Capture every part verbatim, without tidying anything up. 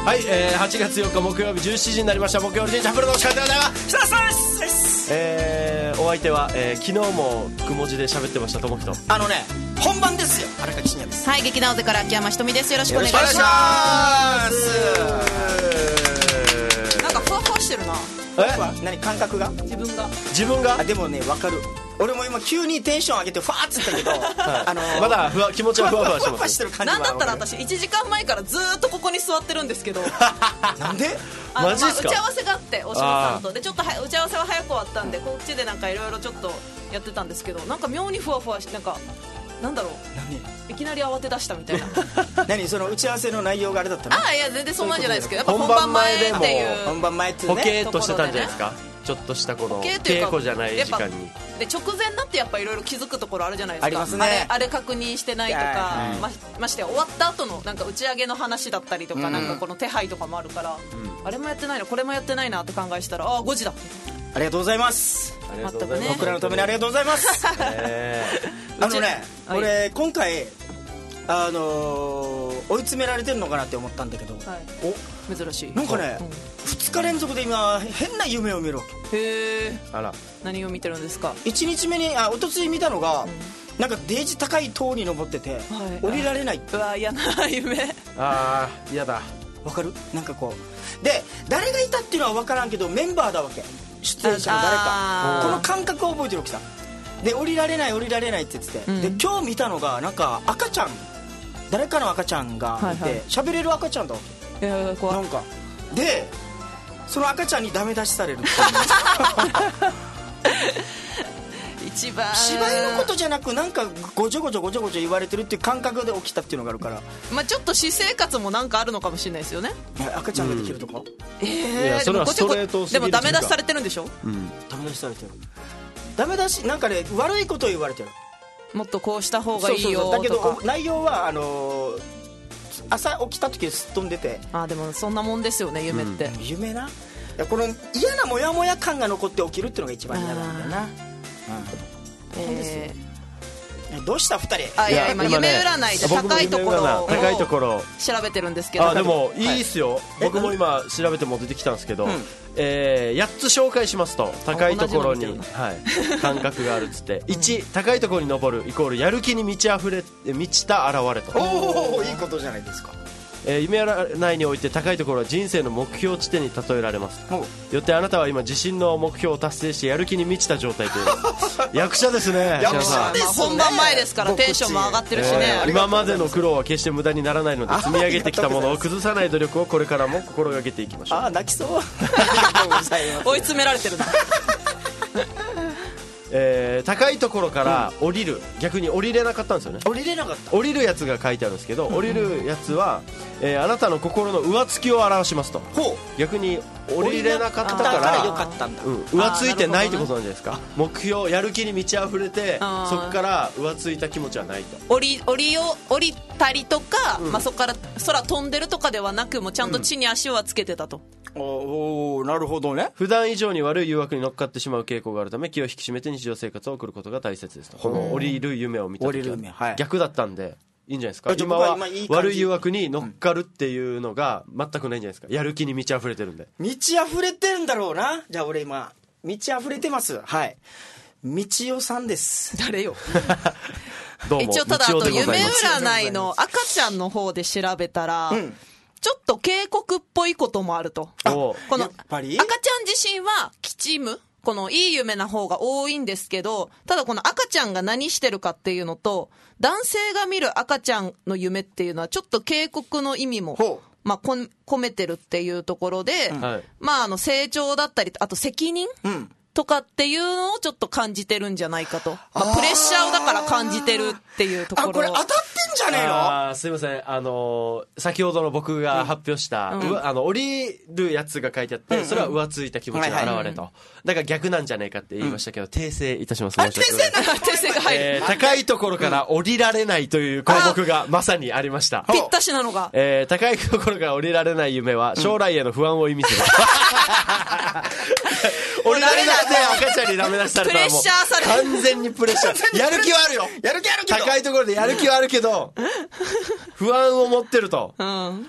はい、えー、はちがつよっか木曜日じゅうしちじになりました。木曜日神社フルの時間でございます。 設楽さんです。 えー、お相手は、えー、昨日もくも字で喋ってましたともきと、 あのね本番ですよ、荒垣真也です。 はい、劇団大手から秋山ひとみです。よろしくお願いします。なんかふわふわしてるな。 え何感覚が自分が自分があでもね分かる。俺も今急にテンション上げてファーッつったけど、はい、あのー、 まだふわ気持ちはふわふわしてます。 なんだったら私いちじかんまえからずーっとここに座ってるんですけどなんであの、 マジっすか。 まあ、打ち合わせがあって大島さんとでちょっとは打ち合わせは早く終わったんでこっちでなんかいろいろちょっとやってたんですけど、なんか妙にふわふわしてなんかなんだろう何いきなり慌て出したみたいな何その打ち合わせの内容があれだったの？ ああいや全然そんなんじゃないですけど、やっぱ本番前っていう本番前っていうポねケーっとしてたんじゃないですか、ちょっとしたこの稽古じゃない時間にで直前になってやっぱいろいろ気づくところあるじゃないですか。 ありますね。 あれ、あれ確認してないとか、 うん、 ま, まして終わった後のなんか打ち上げの話だったりとか、うん、なんかこの手配とかもあるから、うん、あれもやってないなこれもやってないなって考えしたらああごじだ。 ありがとうございます。 全くね僕らのためにありがとうございます、えー、あのね俺、はい、今回あのー、追い詰められてるのかなって思ったんだけど、はい、 お珍しいなんかね、うん、ふつか連続で今変な夢を見るわけ。 へえ。 あら何を見てるんですか？ いちにちめにあおとつい見たのが、うん、なんかデージ高い塔に登ってて、はい、降りられない。 うわ嫌な夢。 ああ嫌だ。 わかる？なんかこうで誰がいたっていうのは分からんけどメンバーだわけ、出演者の誰か。この感覚を覚えてるわけさ。で降りられない降りられないって言ってて、うん、で今日見たのがなんか赤ちゃん誰かの赤ちゃんがいて喋、はいはい、れる赤ちゃんだわけ。なんかでその赤ちゃんにダメ出しされるっていう一番芝居のことじゃなくなんかごちょごちょごちょごちょ言われてるっていう感覚で起きたっていうのがあるから、 まあ、ちょっと私生活もなんかあるのかもしれないですよね。 赤ちゃんができるとか、 うん、えー、 それはストレートすぎる。 でもダメ出しされてるんでしょ、 うん、 ダメ出しされてる。ダメ出しなんかね悪いことを言われてる。 もっとこうした方がいいよとか。 そうそうそうだけど内容はあのー、朝起きた時すっ飛んでて。 あでもそんなもんですよね夢って、 うん、夢な。この嫌なモヤモヤ感が残って起きるっていうのが一番嫌なんだよな、うんえー、どうしたふたり。 あいや今夢占いで高いところを高いところ調べてるんですけど。 あでもいいっすよ、はい、僕も今調べても出てきたんですけど、うんえー、やっつ紹介しますと高いところに、はい、感覚があるっつっていち高いところに登るイコールやる気に満ち溢れ満ちた現れと。 おおいいことじゃないですか。 えー、夢占いにおいて高いところは人生の目標地点に例えられます。よってあなたは今自身の目標を達成してやる気に満ちた状態という役者ですね。 役者ですね。 本番前ですからテンションも上がってるしね、 えー、今までの苦労は決して無駄にならないので積み上げてきたものを崩さない努力をこれからも心がけていきましょう。 あ泣きそう追い詰められてるなえー、高いところから降りる、うん、逆に降りれなかったんですよね。 降りれなかった。 降りるやつが書いてあるんですけど、うん、降りるやつは、えー、あなたの心の上つきを表しますと。 ほう逆に降りれなかったからよかったんだ、 うん、上ついてないってことなんじゃないですか、ね、目標やる気に満ち溢れてそこから上ついた気持ちはないと。 降り、降りを降りたりとか、うんまあ、そこから空飛んでるとかではなくもうちゃんと地に足はつけてたと、 うん、おおなるほどね。 普段以上に悪い誘惑に乗っかってしまう傾向があるため気を引き締めて日常生活を送ることが大切ですと。この降りる夢を見た時は逆だったんでいいんじゃないですか。今は悪い誘惑に乗っかるっていうのが全くないんじゃないですか。やる気に満ち溢れてるんで。 満ち溢れてるんだろうな。じゃあ俺今満ち溢れてます。はい道代さんです。 誰よどうも一応ただあと夢占いの赤ちゃんの方で調べたら、うん、ちょっと警告っぽいこともあると。 この赤ちゃん自身は吉夢このいい夢な方が多いんですけど、ただこの赤ちゃんが何してるかっていうのと男性が見る赤ちゃんの夢っていうのはちょっと警告の意味もまあ込めてるっていうところで、うんまああの成長だったりあと責任、うんとかっていうのをちょっと感じてるんじゃないかと、まあ、プレッシャーをだから感じてるっていうところ。 あこれ当たってんじゃねえの。 あすいませんあのー、先ほどの僕が発表した、うん、あの降りるやつが書いてあって、うん、それは浮ついた気持ちの表れと、だから逆なんじゃないかって言いましたけど、うん、訂正いたします。 あ訂正な訂正が入る、 えー、高いところから降りられないという項目がまさにありました。 ぴったしなのが、 えー、高いところから降りられない夢は将来への不安を意味する、うん、降りられなくて赤ちゃんにダメ出しされたらもう完全にプレッシャー。やる気はあるよ。 やる気あるけど高いところでやる気はあるけど、 と不安を持ってると、 うん、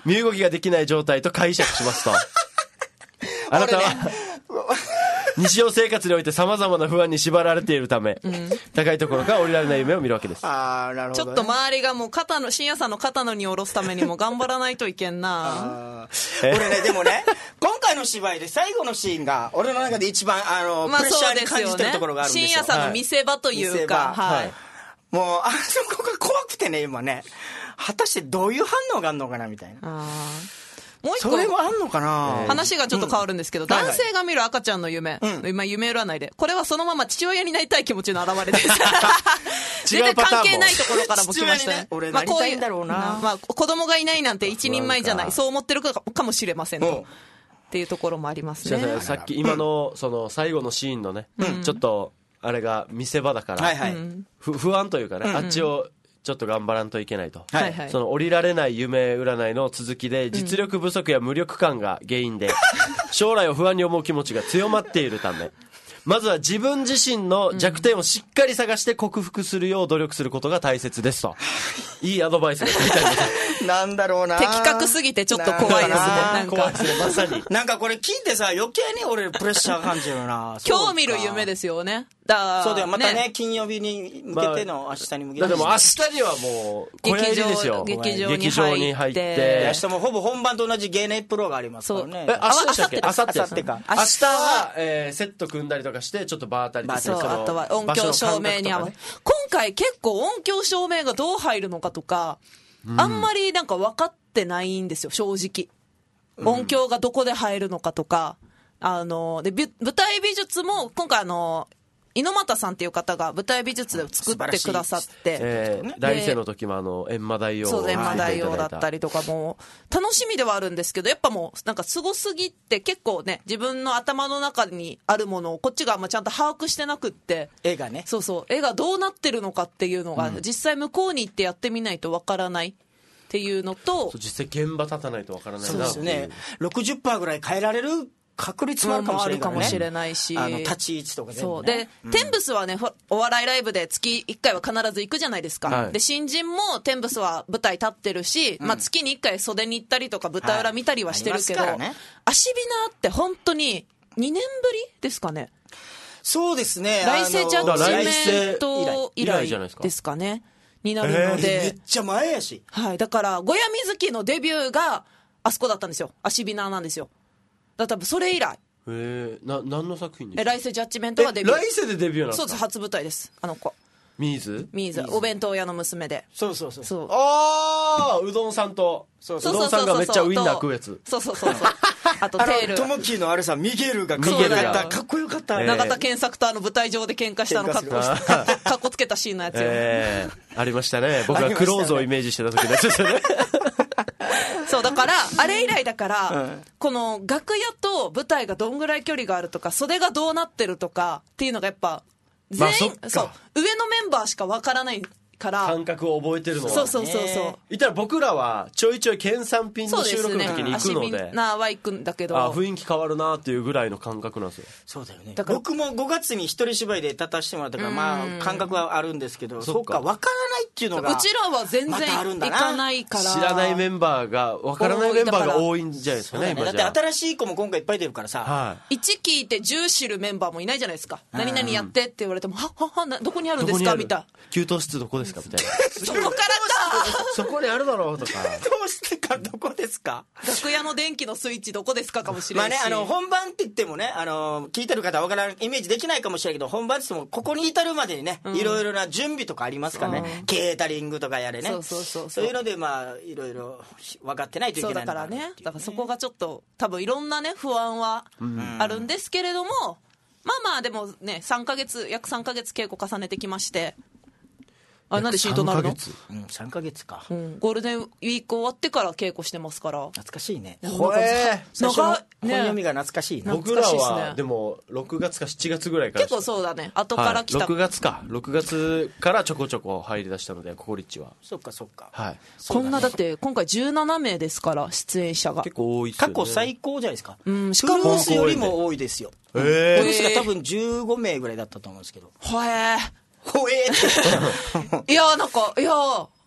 身動きができない状態と解釈しますとあなたは日常生活においてさまざまな不安に縛られているため、うん、高いところから降りられない夢を見るわけです。 あー、なるほどね、 ちょっと周りがもう肩の深夜さんの肩の荷を下ろすためにも頑張らないといけんな俺ねでもね今回の芝居で最後のシーンが俺の中で一番あの、まあ、プレッシャーに感じてるところがあるんですよ。 深夜さんの見せ場というか、はいはい、 もうあそこが怖くてね今ね果たしてどういう反応があるのかなみたいな。あもう一個それもあんのかな。 話がちょっと変わるんですけど、うん、男性が見る赤ちゃんの夢、はいはい、今夢占いでこれはそのまま父親になりたい気持ちの表れです全然関係ないところからも来ましたね。 俺なりたいんだろうな、まあ、 まあ、子供がいないなんて一人前じゃない、そう思ってるかもしれませんとっていうところもありますね。 さっき今のその最後のシーンのね、うん、ちょっとあれが見せ場だから、はいはい、不安というかね、うんうん、あっちをちょっと頑張らんといけないと、はいはい、その降りられない夢占いの続きで実力不足や無力感が原因で、うん、将来を不安に思う気持ちが強まっているためまずは自分自身の弱点をしっかり探して克服するよう努力することが大切ですと、いいアドバイスが書いてありますなんだろうな、 的確すぎてちょっと怖いですね。なんか怖いですね、まさになんかこれ聞いてさ余計に俺プレッシャー感じるな今日見る夢ですよね。だそうだよ、またね、ね金曜日に向けての、まあ、明日に向けてでも明日にはもう小屋入りですよ。 劇場劇場に入って、 で明日もほぼ本番と同じゲーネプロがありますからね。 え明日でしたっけ？明後日ですか。 明日は、えー、セット組んだりとかしてちょっと場当たりですね。 そう、あとは音響照明に合わせ、ね、今回結構音響照明がどう入るのかとか、うん、あんまりなんか分かってないんですよ正直。音響がどこで入るのかとか、あので舞台美術も今回あの猪俣さんっていう方が舞台美術で作ってくださって、 えー、来世の時もあの閻魔大王そう閻魔大王だったりとかも楽しみではあるんですけど、やっぱもうなんかすごすぎて結構ね自分の頭の中にあるものをこっちがあんまちゃんと把握してなくって、 絵がねそうそう絵がどうなってるのかっていうのが、うん、実際向こうに行ってやってみないとわからないっていうのと、 実際現場立たないとわからないな。 そうですよね。ろくじゅっパーセント ぐらい変えられる確率もあるかもしれない、ね、 あるかもしれないし、 あの立ち位置とか、ね、 そうで、うん、テンブスはねお笑いライブで月いっかいは必ず行くじゃないですか、はい、で新人もテンブスは舞台立ってるし、うんまあ、月にいっかい袖に行ったりとか舞台裏見たりはしてるけど、はいね、足ビナって本当ににねんぶりですかね。 そうですね、 来世ジャッジメント以来ですかねになるので、 えー、めっちゃ前やし、 はい、だから小屋水木のデビューがあそこだったんですよ。足ビナなんですよ。だから多分それ以来。 へえ、な何の作品ですか？ 来世ジャッジメントはデビュー。 来世でデビューなんですか？ そうです、初舞台です。あの子ミーズミーズお弁当屋の娘で。 そうそうそうそう。 ああうどんさんとそうそううどんさんがめっちゃウインナー食うやつ。 そうそうそうそうあとテールトモキーのあれさミゲルがかっこよかったかっこよかった、 えー、永田健作とあの舞台上で喧嘩したのかっこかっこつけたシーンのやつよ、えー、ありましたね。僕はクローズをイメージしてた時のやつですよねそうだからあれ以来だから、うん、この楽屋と舞台がどんぐらい距離があるとか袖がどうなってるとかっていうのがやっぱ全員、まあ、そう上のメンバーしかわからないから感覚を覚えてるのはそうそうそうそう言ったら僕らはちょいちょい県産品の収録の時に行くの で, で、ね、 なは行くんだけどあ雰囲気変わるなっていうぐらいの感覚なんですよ。 そうだよね。だから僕もごがつに一人芝居で立たせてもらったからまあ感覚はあるんですけど、そうか分からないっていうのがうちらは全然行かないから知らないメンバーが分からないメンバーが多いんじゃないですか ね, ねだって新しい子も今回いっぱい出るからさ、 はい、いち聞いてじゅう知るメンバーもいないじゃないですか。何々やってって言われてもはっはっはどこにあるんですかみたいな給湯室どこですかみたいなそこからかそこにあるだろうとかどうしてかどこですか楽屋の電気のスイッチどこですかかもしれないし、 まあね、あの本番って言ってもねあの聞いてる方は分からんイメージできないかもしれないけど本番って言ってもここに至るまでにね、うん、いろいろな準備とかありますからね、うん、ケータリングとかやれねそうそうそうそうそういうのでまあいろいろ分かってないといけないそうだからねだからそこがちょっと多分いろんなね不安はあるんですけれども、うん、まあまあでもねさんかげつ約さんかげつ稽古重ねてきましてあなんでシートなるの？ うん、さんかげつか、 うん、ゴールデンウィーク終わってから稽古してますから懐かしいね。 ほえ最初の本読みが懐かしいね。 僕らはでもろくがつかしちがつぐらいから結構そうだね後から来た、 はい、ろくがつかろくがつからちょこちょこ入り出したのでココリッチはそっかそっか、 はい、 こんなだって今回じゅうななめいですから出演者が結構多いっすよね。 過去最高じゃないですか。 うんしかもプルースよりも多いですよ。 えー、 プルースが多分じゅうごめいぐらいだったと思うんですけどほえーほえーっていやなんかいやトゥ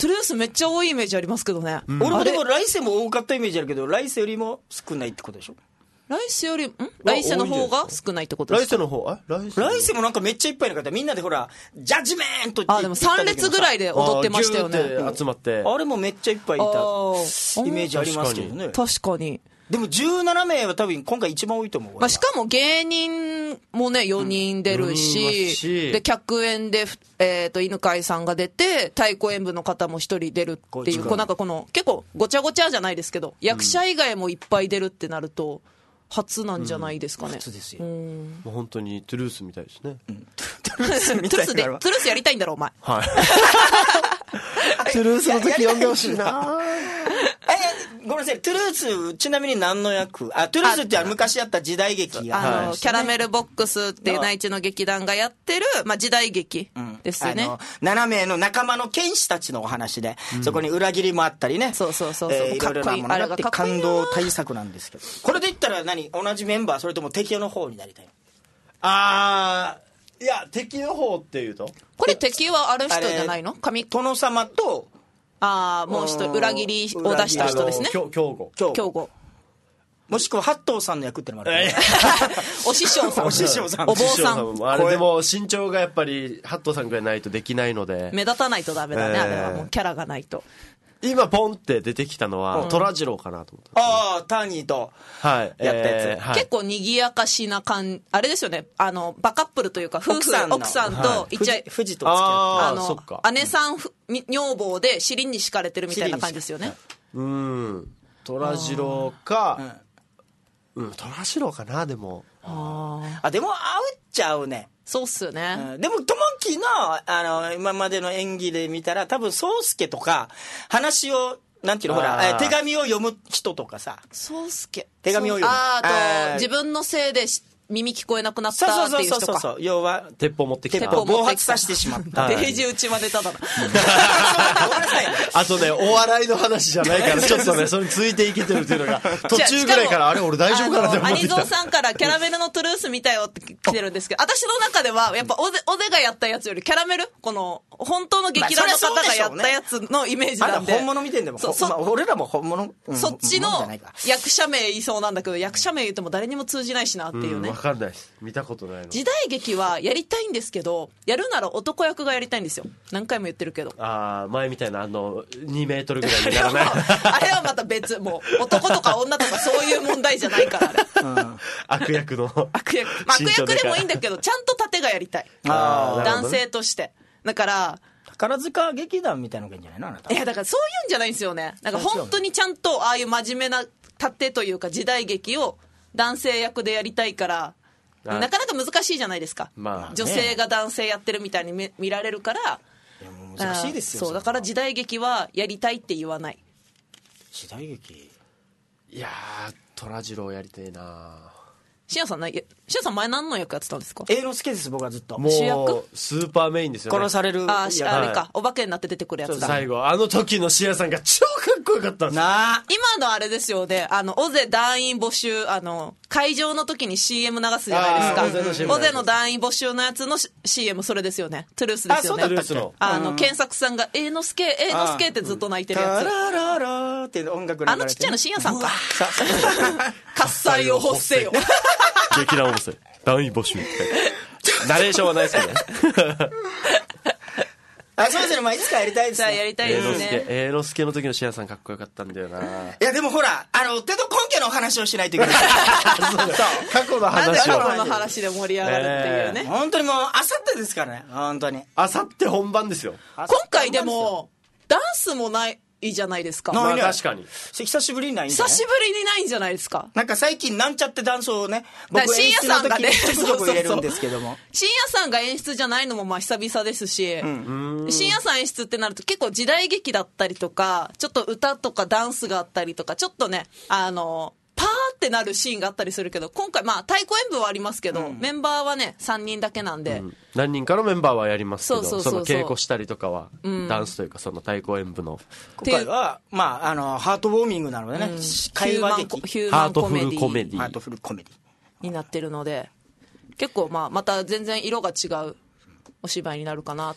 トゥルースめっちゃ多いイメージありますけどね、 うん、俺もでも来世も多かったイメージあるけど、来世よりも少ないってことでしょ。 来世よりん来世の方が少ないってことですか。 来世の方あ来世来世もなんかめっちゃいっぱいの方、みんなでほらジャッジメントって言って、 あでもさん列ぐらいで踊ってましたよね。 集まって、 あれもめっちゃいっぱいいたイメージありますけどね。 確かに。 でもじゅうななめいは多分今回一番多いと思う。 まあ、しかも芸人もねよにん出るし、うん、しで客演で、えー、と犬飼さんが出て太鼓演舞の方も一人出るっていう、こうなんかこの結構ごちゃごちゃじゃないですけど、役者以外もいっぱい出るってなると初なんじゃないですかね。 うん、初ですよ。 もう本当にトゥルースみたいですね。うん、 トゥルースみたいトゥルースでトゥルースやりたいんだろお前。はい。 トゥルースの時呼んでほしいな。 ごめんなさい、トゥルースちなみに何の役？あ、トゥルースって昔やった時代劇が、 あの、はい、キャラメルボックスっていう内地の劇団がやってる、まあ、時代劇ですよね。うん、あのななめいの仲間の剣士たちのお話で、うん、そこに裏切りもあったりね、 そうそうそうそう、 えー、いろいろなものがあって感動大作なんですけど、これで言ったら何、同じメンバーそれとも敵の方になりたいの？ あー、いや敵の方っていうと、 これ敵はある人じゃないの？神殿様と、 ああ、もう一人裏切りを出した人ですね。 京吾。 京吾。 もしくは八頭さんの役ってのもある。 お師匠さん。 お師匠さん。 お坊さん。 あれでも身長がやっぱり八頭さんぐらいないとできないので。 目立たないとダメだね、えー、あれはもうキャラがないと。 今ポンって出てきたのは虎次郎かなと思った、 うん、ああターニーとやったやつ、えーはい、 結構賑やかしな感あれですよね、あのバカップルというか夫婦奥さん奥さんと一応富士と付き合ってああの姉さん女房で尻に敷かれてるみたいな感じですよね。 うん虎次郎かうん虎次郎かな。でもああでも合うっちゃ合うね。 そうっすよね、 うん、でもともきのあの今までの演技で見たら多分宗介とか話をなんていうのほら手紙を読む人とかさ、 宗介手紙を読むああと自分のせいで耳聞こえなくなったっていう人か。そうそうそうそう、 要は鉄砲持ってきた、 暴発させてしまったデージ打ちまでただなあとねお笑いの話じゃないからちょっとねそれについていけてるっていうのが途中ぐらいからあれ俺大丈夫かなって思ってきた。 アニゾーさんからキャラメルのトゥルース見たよって来てるんですけど、私の中ではやっぱおでおでがやったやつよりキャラメルこの本当の劇団の方がやったやつのイメージなんで、 まあ、本物見てんでもそ、まあ、俺らも本物、 うん、そっちの役者名いそうなんだけど役者名言っても誰にも通じないしなっていうね。 分かんないです、見たことないの。 時代劇はやりたいんですけどやるなら男役がやりたいんですよ。何回も言ってるけど。 ああ前みたいなあのにメートルぐらいにならないあれはまた別、もう男とか女とかそういう問題じゃないからあれ、うん、 悪役の悪役、まあ、悪役でもいいんだけどちゃんと盾がやりたい。あ男性としてだから宝塚劇団みたいなのがいいんじゃないのあなた。 いやだからそういうんじゃないんですよね。なんか本当にちゃんとああいう真面目な盾というか時代劇を男性役でやりたいからなかなか難しいじゃないですか、まあね、女性が男性やってるみたいに 見, 見られるから。いやもう難しいですよ。 そうだから時代劇はやりたいって言わない。 時代劇いやー虎次郎やりたいな。 しやさんな、しやさん前何の役やってたんですか。 栄之助です。僕はずっともう主役スーパーメインですよね。 殺されるああれか、はい、お化けになって出てくるやつだ。 最後あの時のしやさんが超かっこよかったんですなあ。 今のあれですよね、あのオゼ団員募集、あの会場の時に シーエム 流すじゃないですか。オゼの団員募集のやつの シーエム それですよね。トゥルースですよね。 あ、そうだったっけ。 あの検索さんが栄之助栄之助ってずっと泣いてるやつ。 タラララって音楽流れて、 あのちっちゃいのしやさんか。喝采を欲せよ劇団音声団員募集ナレーションはないですけどねあ、そうですね、まあ、いつかやりたいですね。 やりたいですね。 栄之助の時のシアさんかっこよかったんだよな。いやでもほらあの手と根拠の話をしないといけないそうそう過去の話を過去の話で盛り上がるっていうね、 えー、本当にもうあさってですからね。本当にあさって本番ですよ。 今回でもダンスもないいいじゃないですか。 まあ確かに久しぶりにないんじゃない。 久しぶりにないんじゃないですか。 なんか最近なんちゃってダンスをね僕演出の時にちょくちょく入れるんですけども、 深夜さんが演出じゃないのもまあ久々ですし、うん、深夜さん演出ってなると結構時代劇だったりとかちょっと歌とかダンスがあったりとかちょっとねあのパーってなるシーンがあったりするけど、今回まあ太鼓演舞はありますけど、うん、メンバーはねさんにんだけなんで、うん、 何人かのメンバーはやりますけど、 そうそうそうそう、 その稽古したりとかは、うん、ダンスというかその太鼓演舞の今回はまああのハートウォーミングなのでね、うん、会話劇ヒューマンコメディハートフルコメディハートフルコメディになってるので結構まあまた全然色が違うお芝居になるかなと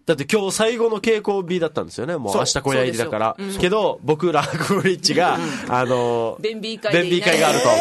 だって今日最後の稽古日だったんですよね。もう明日小屋入りだから、うん、けど僕らコリッチが、うん、あのベンビー会でいない、 ベンビー会があると、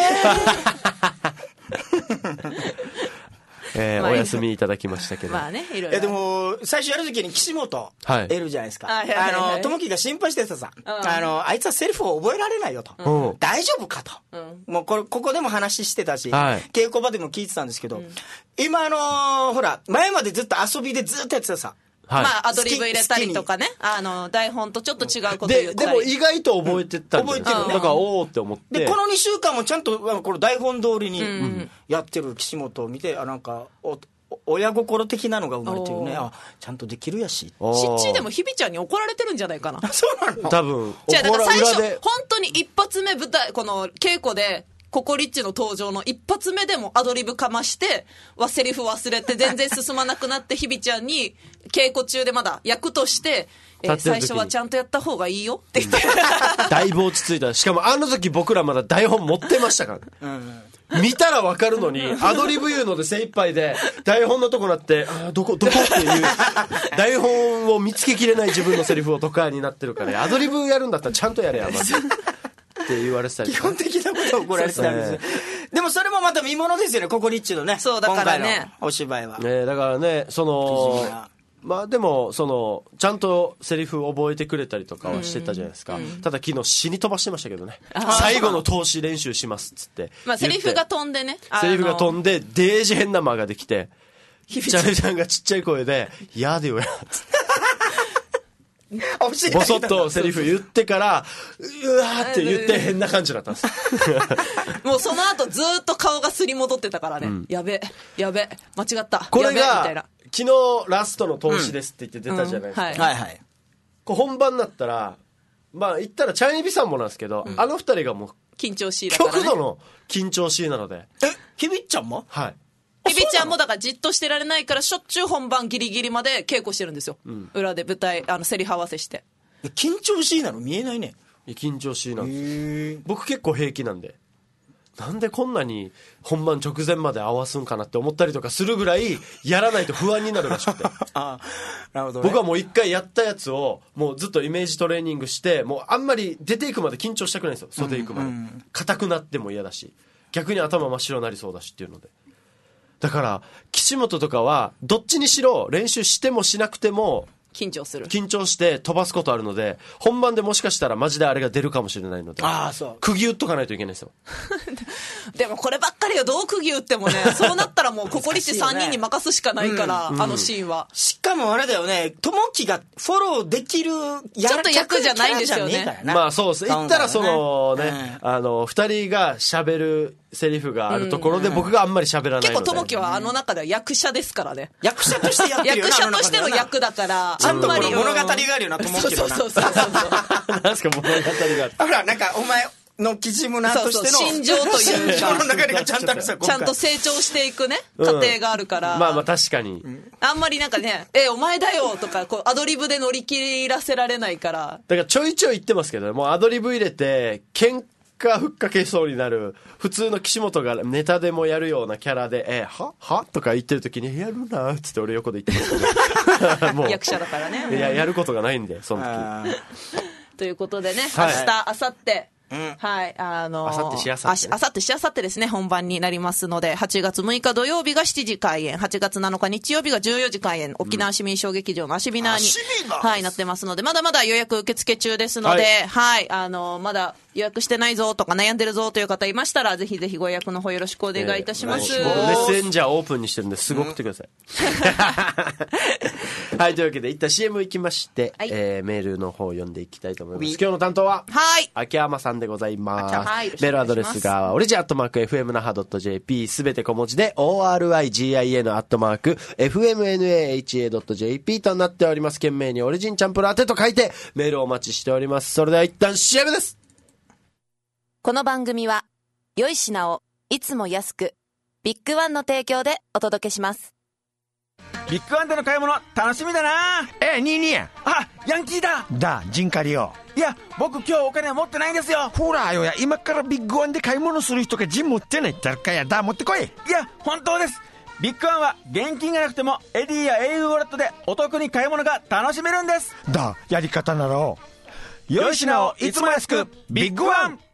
えーまあ、お休みいただきましたけど、 まあね、いろいろ。 えでも最初やるときに岸本いるじゃないですか、はい、あの友樹が心配してたさ、うん、あのあいつはセリフを覚えられないよと、うん、大丈夫かと、うん、もうこれここでも話してたし、はい、稽古場でも聞いてたんですけど、うん、今あのー、ほら前までずっと遊びでずっとやってたさ、 はい、まあアドリブ入れたりとかね、あの台本とちょっと違うこと言うででも意外と覚えてたんで、うん、覚えてるね。だからおおって思って、 でこのにしゅうかんもちゃんとこの台本通りにやってる岸本を見て、あなんかお親心的なのが生まれてるね。あちゃんとできるやし。 しっちーでも日比ちゃんに怒られてるんじゃないかな。 そうなの。 多分じゃあだから最初本当に一発目舞台この稽古でココリッチの登場の一発目でもアドリブかましてはセリフ忘れて全然進まなくなって日比ちゃんに稽古中でまだ役としてえー、最初はちゃんとやった方がいいよって言ってだいぶ落ち着いた。しかもあの時僕らまだ台本持ってましたから、うんうん、見たら分かるのにアドリブ言うので精一杯で台本のとこなってあどこどこっていう台本を見つけきれない自分のセリフをとかになってるから、アドリブやるんだったらちゃんとやれやまずって言われてたり、 基本的なことを怒られてたんですよ。でもそれもまた見ものですよね、ココリッチのね。 そうだからね、 今回のお芝居はね。だからねそのまあでもそのちゃんとセリフ覚えてくれたりとかはしてたじゃないですか、うんうん、ただ昨日死に飛ばしてましたけどね。最後の投資練習しますっつって、 まあ、セリフが飛んでね、 セリフが飛んでデージ変な間ができてひびちゃんちゃんがちっちゃい声でやでよやっつってボソッとセリフ言ってからうわーって言って変な感じだったんですもうその後ずっと顔がすり戻ってたからね、うん、やべやべ間違ったこれがやべみたいな。 昨日ラストの投資ですって言って出たじゃないですか、うんうんはいはい、こう本番になったらまあ言ったらチャイニビさんもなんですけど、うん、あの二人がもう緊張しいだから、ね、 極度の緊張しいなので。 えひびっちゃんも？ はいひびちゃんもだからじっとしてられないからしょっちゅう本番ギリギリまで稽古してるんですよ、うん、裏で舞台あのセリフ合わせして。 緊張しいなの見えないね。 緊張しいなんです。僕結構平気なんで、なんでこんなに本番直前まで合わすんかなって思ったりとかするぐらいやらないと不安になるらしくてあなるほど、ね、 僕はもう一回やったやつをもうずっとイメージトレーニングしてもうあんまり出ていくまで緊張したくないんですよ。袖行くまで硬、うんうん、くなっても嫌だし逆に頭真っ白になりそうだしっていうので、だから岸本とかはどっちにしろ練習してもしなくても緊張する緊張して飛ばすことあるので、本番でもしかしたらマジであれが出るかもしれないので、 ああそう釘打っとかないといけないですよでもこればっかりはどう釘打ってもねそうなったらもうココリッチさんにんに任すしかないから、ねうん、あのシーンは、 うん、しかもあれだよね、友樹がフォローできるやちょっと役じゃないんですよね。 まあそうです。言ったらそのね、うん、あのふたりが喋るセリフがあるところで僕があんまり喋らないので、 結構友樹はあの中では役者ですからね。 役者としてやってるよな役者としての役だからあんまり物語があるよな、友樹のな。 そうそうそうそうなんすか物語がある。 ほらなんかお前のキジムナとしての心情というかの中がちゃんとちゃんと成長していくね過程があるから、 うん、まあまあ確かに、うん、 あんまりなんかねえお前だよとかこうアドリブで乗り切らせられないから。 だからちょいちょい言ってますけどもうアドリブ入れて喧嘩ふっかけそうになる普通の岸本がネタでもやるようなキャラでえははとか言ってる時にやるなっつって俺横で言ってますけどもう役者だからねいややることがないんでその時ということでね、はい、明日明後日うん、はい、あのー、 あさってしあさって、 あさってしあさってですね、本番になりますので、はちがつむいか土曜日がしちじ開演、はちがつなのか日曜日がじゅうよじ開演、沖縄市民小劇場のアシビナーに、はい、なってますので、まだまだ予約受付中ですので、はい、はい、あのー、まだ予約してないぞとか悩んでるぞという方いましたら、ぜひぜひご予約の方よろしくお願いいたします。えー、 メッセンジャーオープンにしてるんですごくってください。うん、はい、というわけで、一旦 シーエム 行きまして、はい、えー、メールの方を読んでいきたいと思います。今日の担当は、 はい、 秋山さんでございます。はい、メールアドレスがオリジンアットマーク エフエムナハドットジェーピー すべて小文字で オーアールアイジーアイエヌ アットマーク エフエムエヌエーエイチエードットジェーピー となっております。懸命にオリジンチャンプル当てと書いてメールをお待ちしております。それでは一旦 シーエム です。 この番組は良い品をいつも安くビッグワンの提供でお届けします。 ビッグワンでの買い物楽しみだな。 えニーニーあヤンキーだだジンカリオ。 いや僕今日お金持ってないんですよ。 ほらよや今からビッグワンで買い物する人がジン持ってない誰かやだ持ってこい。 いや本当です。 ビッグワンは現金がなくてもエディや au ウォレットでお得に買い物が楽しめるんです。 だ、やり方なら良い品をいつも安く、ビッグワン。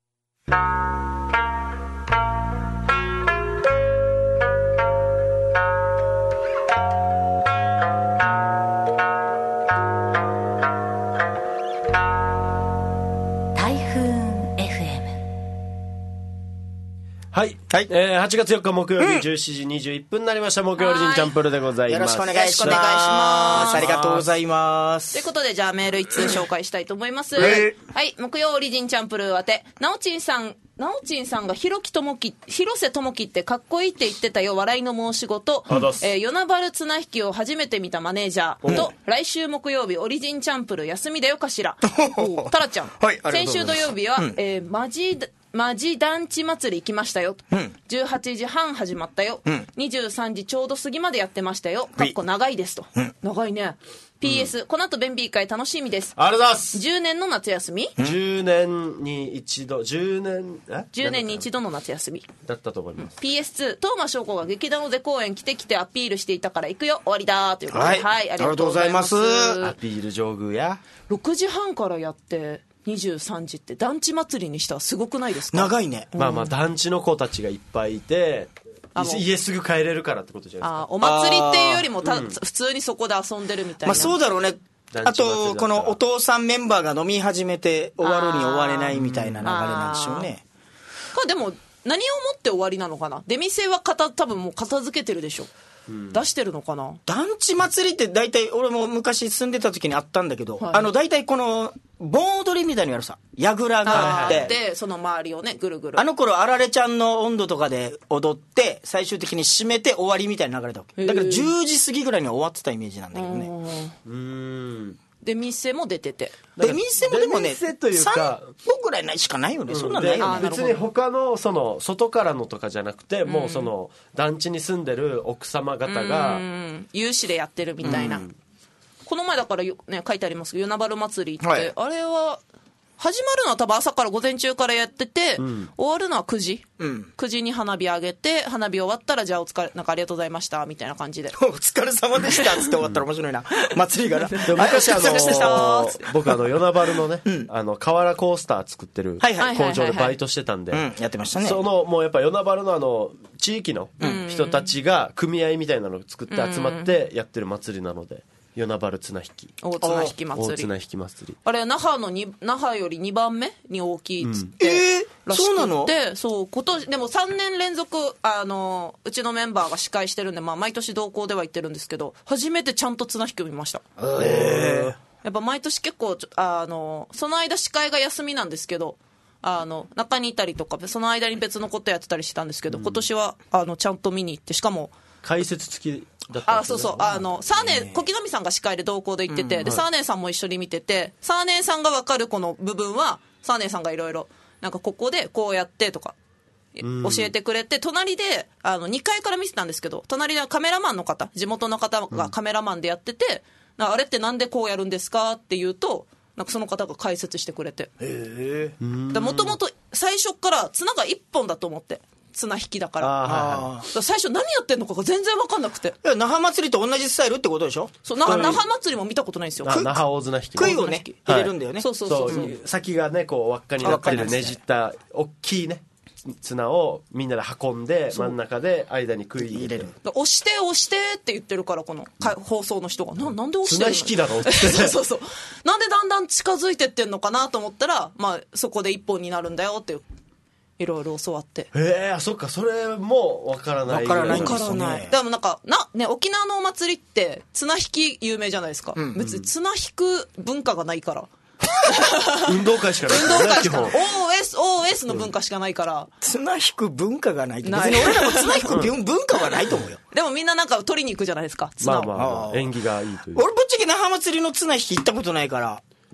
はい、はい、えー、はちがつよっか木曜日じゅうしちじにじゅういっぷんになりました。木曜日人チャンプルでございます。 よろしくお願いします。ありがとうございます。 ということで、じゃあメールいっつう紹介したいと思います。はい、はい、木曜日人チャンプル宛て、なおちんさん、なおちんさんが広木智樹、広瀬智樹ってかっこいいって言ってたよ、笑いの申し子と、えー、与那原綱引きを初めて見たマネージャーと、来週木曜日オリジンチャンプル休みだよかしら。タラちゃん、はい、先週土曜日は、うん、えー、マジマジ団地祭り行きましたよ、うん、じゅうはちじはん始まったよ、うん、にじゅうさんじちょうど過ぎまでやってましたよ、かっこ長いですと、うん、長いね。 ピーエス、うん、この後ベンビー会楽しみです。 ありがとうございます。 じゅうねんの夏休み、 じゅうねんに一度じゅうねんえじゅうねんに一度の夏休みだったと思います。 ピーエスツー 東間翔子が劇団尾瀬公演来て来てアピールしていたから行くよ終わりだということで、はい、はい、ありがとうございます。 アピール上宮やろくじはんからやってにじゅうさんじって団地祭りにしたらすごくないですか。 長いね、 うん、まあまあ団地の子たちがいっぱいいて家すぐ帰れるからってことじゃないですか。 あお祭りっていうよりもた、うん、普通にそこで遊んでるみたいな。 まあそうだろうね。あとこのお父さんメンバーが飲み始めて終わるに終われないみたいな流れなんでしょうね。 かでも何をもって終わりなのかな。出店はかた多分もう片付けてるでしょ、うん、出してるのかな。 団地祭りって大体俺も昔住んでた時にあったんだけど、はい、あの大体この盆踊りみたいにやるさ櫓があって、 でその周りをねぐるぐる、 あの頃あられちゃんの温度とかで踊って最終的に締めて終わりみたいな流れだわけだからじゅうじ過ぎぐらいには終わってたイメージなんだけどね。 うーんで店も出てて、 で店もでもねさんぼんぐらいしかないよね、うん、そんなないよね。 別に他のその外からのとかじゃなくて、うん、もうその団地に住んでる奥様方が有志でやってるみたいな、うん、この前だからね書いてありますけど与那原祭りって、はい、あれは始まるのは多分朝から午前中からやってて、うん、終わるのはくじ、うん、くじに花火上げて花火終わったらじゃあお疲れなんかありがとうございましたみたいな感じでお疲れ様でしたっつって終わったら面白いな祭りがな昔あのー、僕あの与那原のね、うん、あの瓦コースター作ってる工場でバイトしてたんで、 やってましたね。 そのもうやっぱ与那原のあの地域の人たちが組合みたいなのを作って集まってやってる祭りなので、与那原綱引き大綱引き祭り大綱引き祭りあれ那覇のに那覇よりにばんめに大きいっつって、うん、えー、らしくて、そうなの。そう今年でもさんねん連続あのうちのメンバーが司会してるんで、まあ、毎年同行では行ってるんですけど初めてちゃんと綱引きを見ました。えー、やっぱ毎年結構あのその間司会が休みなんですけどあの中にいたりとかその間に別のことやってたりしてたんですけど、うん、今年はあのちゃんと見に行って、しかも解説付きだったんですね。 あ、そうそう、あのサーネー小木の実さんが司会で同行で行ってて、うん、でサーネーさんも一緒に見てて、サーネーさんが分かるこの部分はサーネーさんがいろいろなんかここでこうやってとか教えてくれて、隣であのにかいから見てたんですけど、隣でカメラマンの方、地元の方がカメラマンでやってて、うん、あれってなんでこうやるんですかって言うとなんかその方が解説してくれて、もともと最初から綱がいっぽんだと思って綱引きだから、あ、はいはい、最初何やってんのかが全然分かんなくて、 いや那覇祭りと同じスタイルってことでしょ。 そう、那覇祭りも見たことないんですよ。 那覇大綱引き杭をね入れるんだよね、はい、 そうそうそうそう、 先がねこう輪っかになってるねじった大きいね綱をみんなで運んで真ん中で間に杭入れる。 押して押してって言ってるから、この放送の人が な, なんで押してるの綱引きだろってそうそうそう、なんでだんだん近づいてってんのかなと思ったら、まあ、そこで一本になるんだよっていろいろ教わって、 へえ、あ、そっか、それもわからない。 わからないんですよね。でもなんかな、ね、沖縄のお祭りって綱引き有名じゃないですか、うんうん、別に綱引く文化がないから運動会しかない、ね、 運動会しかない オーエス, オーエス の文化しかないから、うん、 綱引く文化がないって別に俺らも綱引く文化はないと思うよでもみんななんか取りに行くじゃないですか綱を、 まあまあまあ、縁起がいいという。 俺ぶっちゃけ那覇祭りの綱引き行ったことないから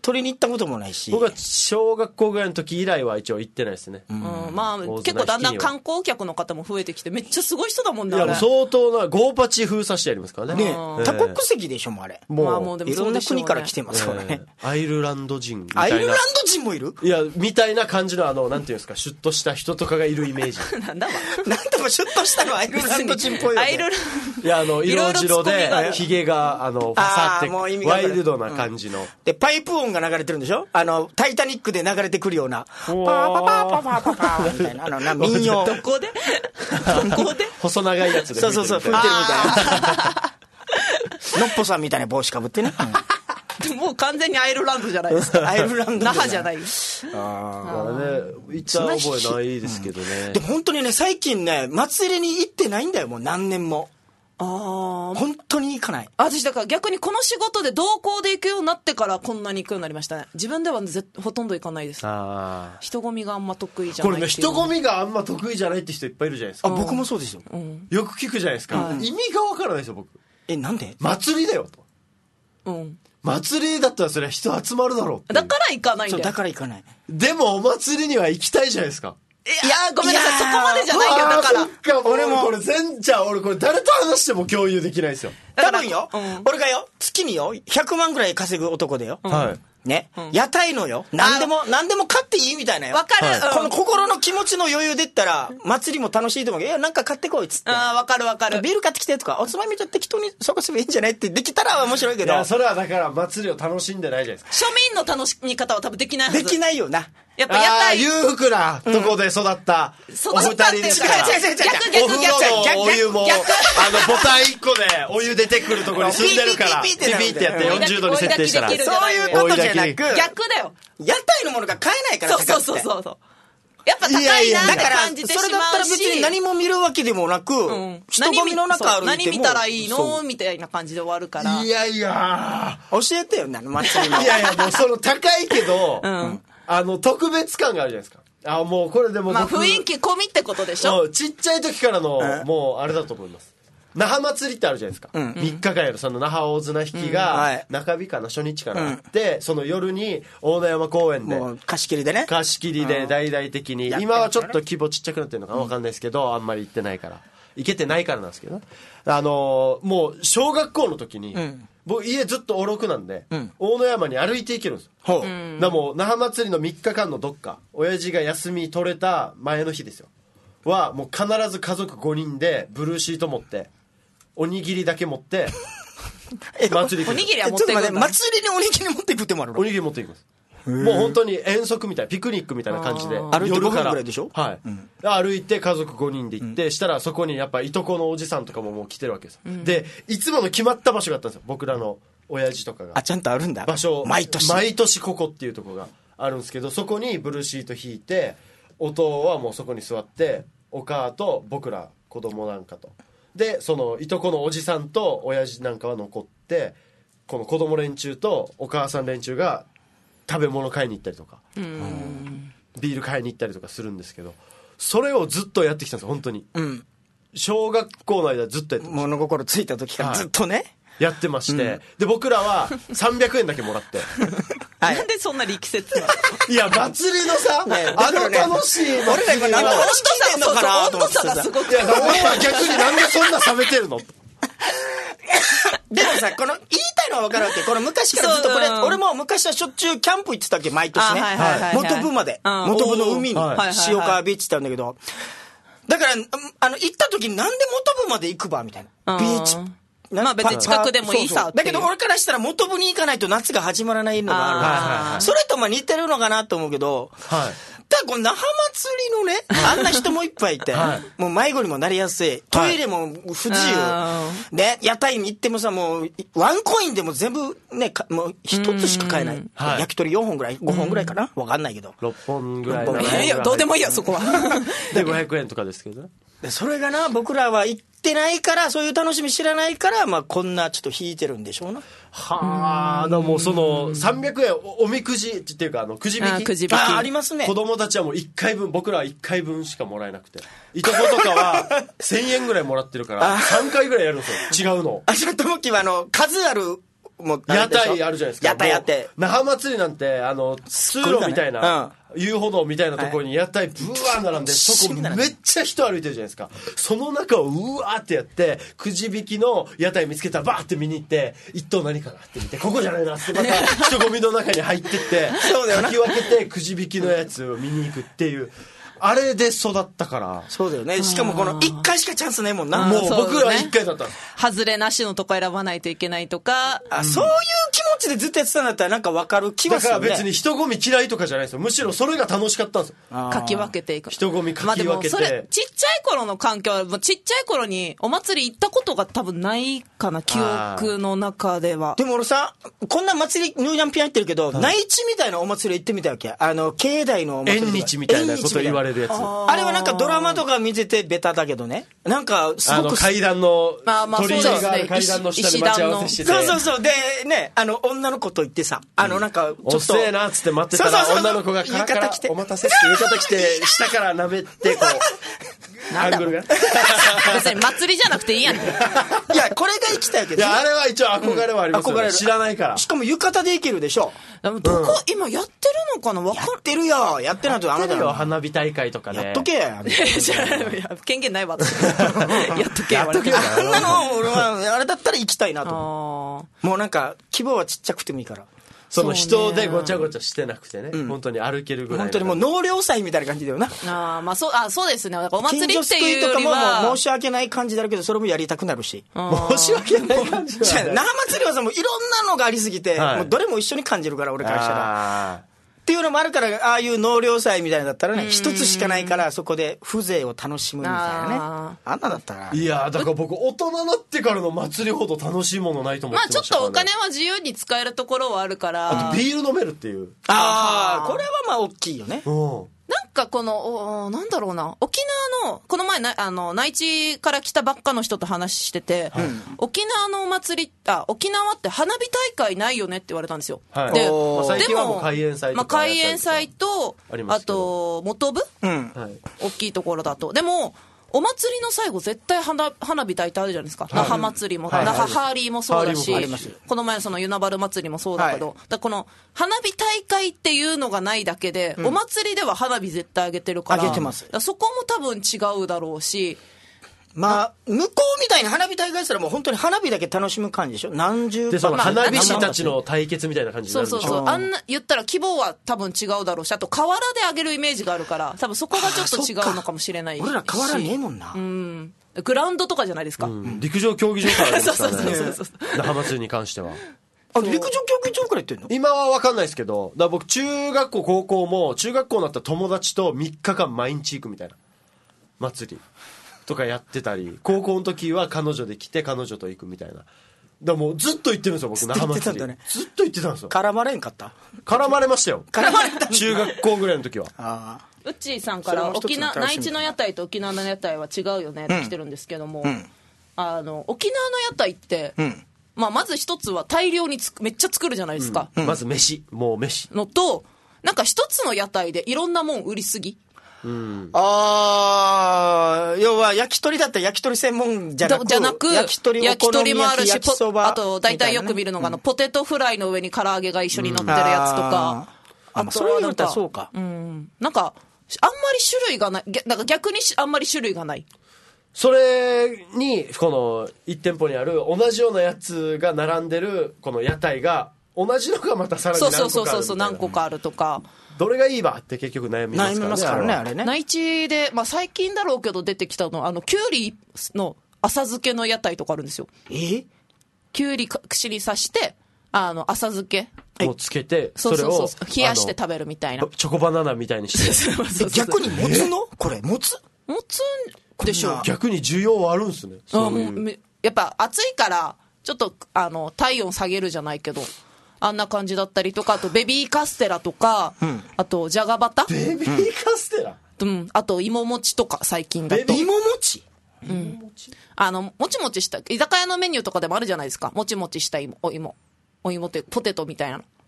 取りに行ったこともないし。 僕は小学校ぐらいの時以来は一応行ってないですね。 うん、まあ結構だんだん観光客の方も増えてきてめっちゃすごい人だもんね。 いやもう相当なゴーパチ封鎖してありますからね。 ね、多国籍でしょもうあれ。 もう、まあ、もうでもいろんな国から来てますからね。 アイルランド人みたいな。 アイルランド人もいる？ いやみたいな感じのあのなんていうんですか、シュッとした人とかがいるイメージ。 なんだわ。 なんともシュッとしたのアイルランド人っぽいよね。 アイルランいやあの色白でヒゲがあのファサってワイルドな感じの、うん、 でパイプ音が流れてるんでしょ、あのタイタニックで流れてくるようなパーパパーパパーパパーみたいなあのな民謡。 どこでどこで細長いやつでそうそうそう吹いてるみたいな。のっぽさんみたいな帽子かぶってね。 もう完全にアイルランドじゃないですか。 アイルランド那覇じゃない。 ああ、だからね、行った覚えないですけどね。 うん、でも本当にね、最近ね、祭りに行ってないんだよ、もう何年も。 ああ。 本当に行かない。 私だから逆にこの仕事で同行で行くようになってからこんなに行くようになりましたね。自分ではほとんど行かないです。ああ。人混みがあんま得意じゃない。 これね、人混みがあんま得意じゃないって人いっぱいいるじゃないですか。 あ、僕もそうですよ。 うん、よく聞くじゃないですか。うん、意味がわからないですよ、僕。 え、なんで？ 祭りだよと。うん。祭りだったらそれは人集まるだろう。 だから行かないんだよ。 そう、だから行かない。 でもお祭りには行きたいじゃないですか。 いやーごめんなさい、そこまでじゃないよ。だからそっか、俺もこれ全じゃあ俺これ誰と話しても共有できないですよ。 多分よ、うん、俺がよ月によひゃくまんぐらい稼ぐ男でよ、うん、はいね、うん、屋台のよ何でも何でも買っていいみたいなよ。 わかる、はい、 この心の気持ちの余裕で言ったら祭りも楽しいと思うけど、いやなんか買ってこいっつって、 ああわかるわかる、 ビール買ってきてとかおつまみちょっと適当にそこすればいいんじゃないってできたら面白いけど、 いやそれはだから祭りを楽しんでないじゃないですか。 庶民の楽しみ方は多分できないはず。 できないよな。 やっぱ屋台裕福なとこで育ったお二人ですから、 逆逆逆お風呂のお湯もあのボタンいっこでお湯出てくるところに住んでるからピピってやってよんじゅうどに設定したら、 そういうことじゃなく逆だよ。 屋台のものが買えないから。 そうそうそうそう、やっぱ高いなって感じてしまうし、 それだったら別に何も見るわけでもなく、うん、人混みの中歩いても何見たらいいのみたいな感じで終わるから。 いやいや教えてよ、祭りの。 いやいやもうその高いけど、うん、あの特別感があるじゃないですか。あもうこれでもまあ雰囲気込みってことでしょ。 ちっちゃい時からの、うん、もうあれだと思います。那覇祭りってあるじゃないですか、うん、みっかかんやるその那覇大綱引きが中日かな初日からあって、うん、その夜に大野山公園でもう貸し切りでね貸し切りで大々的に、うん、今はちょっと規模ちっちゃくなってるのか分かんないですけど、うん、あんまり行ってないから行けてないからなんですけど、あのー、もう小学校の時に、うん、僕家ずっとおろくなんで、うん、大野山に歩いて行けるんですよ、うん、だからもう那覇祭りのみっかかんのどっか親父が休み取れた前の日ですよはもう必ず家族ごにんでブルーシート持っておにぎりだけ持って祭りおにぎりは持っていくんだ。 祭りにおにぎり持っていくってもあるの。 おにぎり持っていきます。もう本当に遠足みたいなピクニックみたいな感じで歩いてごふんぐらいでしょ。 はい、うん、歩いて家族ごにんで行って、うん、したらそこにやっぱいとこのおじさんとかももう来てるわけです、うん、でいつもの決まった場所があったんですよ、僕らの親父とかが。 あちゃんとあるんだ場所。 毎年毎年ここっていうとこがあるんですけど、そこにブルーシート引いて弟はもうそこに座ってお母と僕ら子供なんかとでそのいとこのおじさんと親父なんかは残ってこの子供連中とお母さん連中が食べ物買いに行ったりとかうんビール買いに行ったりとかするんですけど、それをずっとやってきたんですよ本当に、うん、小学校の間ずっとやってました。 物心ついた時からずっとね、はいやってまして、うん、で僕らはさんびゃくえんだけもらってはい、なんでそんな力説なの。 いや祭りのさ、ね、あの楽しい祭りが、 俺ら今何の話聞いてんのかなと思ってさ、 温度差がすごく。 いや俺は逆になんでそんな冷めてるのでもさ、この言いたいのは分かるわけ。この昔からずっとこれ、俺も昔はしょっちゅうキャンプ行ってたっけ、毎年ね、はいはいはいはい、元部まで、うん、元部の海に、はい、塩川ビーチってあるんだけど、だからあの行った時になんで元部まで行くばみたいな、ビーチまあ別に近くでもいいさそうそうだけど俺からしたら元部に行かないと夏が始まらないのがあるから、はいはいはい、それとまあ似てるのかなと思うけど、はい、ただこの那覇祭りのね、あんな人もいっぱいいて、はい、もう迷子にもなりやすい、トイレも不自由、はい、で屋台に行ってもさ、もうワンコインでも全部ね、もう一つしか買えない、はい、焼き鳥よんほんぐらいごほんぐらいかな、分かんないけどろっぽんぐらいな、 いやどうでもいいよそこはでごひゃくえんとかですけどね。 でそれがな、僕らは行ってないから、そういう楽しみ知らないから、まあ、こんなちょっと引いてるんでしょうな。 はあ、でもそのさんびゃくえん お, おみくじっていうか、あのくじ引き、 あくじ引きあ, ありますね。 子供たちはもういっかいぶん、僕らはいっかいぶんしかもらえなくて、いとことかはせんえんぐらいもらってるからさんかいぐらいやるんですよ、違うの。 あ、ちょっともっきはあの数あるもう屋台あるじゃないですか。 屋台あって。 那覇祭りなんて、あの、通路みたいな、遊歩道みたいなところに屋台ブワー並んで、そこめっちゃ人歩いてるじゃないですか。その中をうわーってやって、くじ引きの屋台見つけたらバーって見に行って、一等何かがあって見て、ここじゃないなってまた人混みの中に入ってって、かき分けてくじ引きのやつを見に行くっていう。あれで育ったから。 そうだよね。しかもこのいっかいしかチャンスないもんな。 もう僕らはいっかいだった。 外れなしのとこ選ばないといけないとか。 あ、そういう気持ちでずっとやってたんだったらなんか分かる気はするね。 だから別に人混み嫌いとかじゃないですよ。むしろそれが楽しかったんですよ。 かき分けていく。 人混みかき分けて。まあでもそれ、ちっちゃい頃の環境は、ちっちゃい頃にお祭り行ったことが多分ないかな、記憶の中では。 でも俺さ、こんな祭り、ニュージャンピアン行ってるけど、内地みたいなお祭り行ってみたわけ。あの、境内のお祭り。 縁日みたいなこと言われるやつ。 あれなんかドラマとか見ててベタだけどね、なんかすごくあの階段の鳥居がある階段の下で待ち合わせしてて、 そうそうそうでね、あの女の子と言ってさ、あのなんかちょっと遅えなっつって待ってたら女の子がカラカラお待たせって浴衣着て下から舐めてこうアングルが別に祭りじゃなくていいやん。いやこれが行きたいけど、 いやあれは一応憧れはありますよね、知らないから。 しかも浴衣で行けるでしょ。 どこ今やってるのかな。 やってるよ、やってないとあなたよ花火大会とかね。 やっとけや権限ないわ。やっとけやっとけあんなの俺はあれだったら行きたいなと思う。もうなんか規模はちっちゃくてもいいから、 その人でごちゃごちゃしてなくてね、うん、本当に歩けるぐらい、 本当にもう納涼祭みたいな感じだよな。 あ、まあ、そう、あ、そうですね。だからお祭りっていうよりは、近所救いとかもも申し訳ない感じだけど、それもやりたくなるし、 申し訳ない感じだ那覇祭りはさ、もういろんなのがありすぎて、はい、もうどれも一緒に感じるから、俺からしたら。っていうのもあるから、ああいう納涼祭みたいなだったらね、一つしかないからそこで風情を楽しむみたいなね。あ, あんなだったら、 いやだから僕大人になってからの祭りほど楽しいものないと思ってましたから、ね、 まあちょっとお金は自由に使えるところはあるから、 あとビール飲めるっていう。 ああこれはまあ大きいよね。うん、 なんかこのなんだろうな、沖縄のこの前なあの内地から来たばっかの人と話してて、はい、沖縄のお祭り、あ、沖縄って花火大会ないよねって言われたんですよ。はい、で、 まあ、最近はもう開園祭とか、 まあ、開園祭と あ, あと元部、うん、大きいところだと。でもお祭りの最後絶対 花, 花火大体あるじゃないですか、はい、那覇祭りも、はい、那覇ハーリーもそうだし、この前その湯那原祭りもそうだけど、はい、だこの花火大会っていうのがないだけで、うん、お祭りでは花火絶対上げてるから、 上げてます。 そこも多分違うだろうし、 まあ、向こうみたいに花火大会したらもう本当に花火だけ楽しむ感じでしょ。何十でその花火師たちの対決みたいな感じになるんでしょ。 そうそうそう、あんな言ったら規模は多分違うだろうし、あと河原で上げるイメージがあるから、多分そこがちょっと違うのかもしれないし。 俺ら河原ねえもんな。 うん、グラウンドとかじゃないですか、うん、 陸上競技場からですからね。 そうそうそうそう、 那覇祭りに関してはあ、陸上競技場から行ってんの？ 今は分かんないですけど、だから僕中学校高校も中学校になったら友達とみっかかん毎日行くみたいな祭りとかやってたり、高校の時は彼女で来て彼女と行くみたいな。だからもうずっと行ってるんですよ僕、那覇祭り。 ね、 ずっと行ってたんですよ。 絡まれんかった？ 絡まれましたよ。 絡まれた中学校ぐらいの時は。 あうっちーさんから沖縄内地の屋台と沖縄の屋台は違うよねって来てるんですけども、うん、あの沖縄の屋台って、うん、まあ、まず一つは大量につめっちゃ作るじゃないですか、 うん、まず飯、もう飯のと、なんか一つの屋台でいろんなもん売りすぎ。 うん、ああ、要は焼き鳥だったら焼き鳥専門じゃなく、 じゃなく焼き鳥焼き鳥もあるし、 焼きそば、 あと大体よく見るのが、ね、あのポテトフライの上に唐揚げが一緒に乗ってるやつとか、 うん、ああ、そういうのそうか、 うん、なんかあんまり種類がない、なんか逆にあんまり種類がない。 それにこのいち店舗にある同じようなやつが並んでるこの屋台が同じのがまたさらに何個かあるみたいな。 そうそうそうそう、何個かあるとか、 どれがいいばって結局悩みますからね。 悩みますからね、あれね。 内地で、まあ、最近だろうけど出てきたの、あのキュウリの浅漬けの屋台とかあるんですよ。 え？ キュウリ串に刺してあの浅漬けをつけて、 それを冷やして食べるみたいな、 チョコバナナみたいにしてそうそうそう、 逆にもつのこれもつもつでしょ。 逆に需要はあるんですね。そういう、 やっぱ暑いからちょっとあの体温下げるじゃないけど、あんな感じだったりとか、あとベビーカステラとか、うん、あとじゃがバタ、 ベビーカステラ、 うん、あと芋餅とか最近だと。 ベビー芋餅、 うん、あのもちもちした居酒屋のメニューとかでもあるじゃないですか、もちもちした芋、お芋お芋ってポテトみたいなの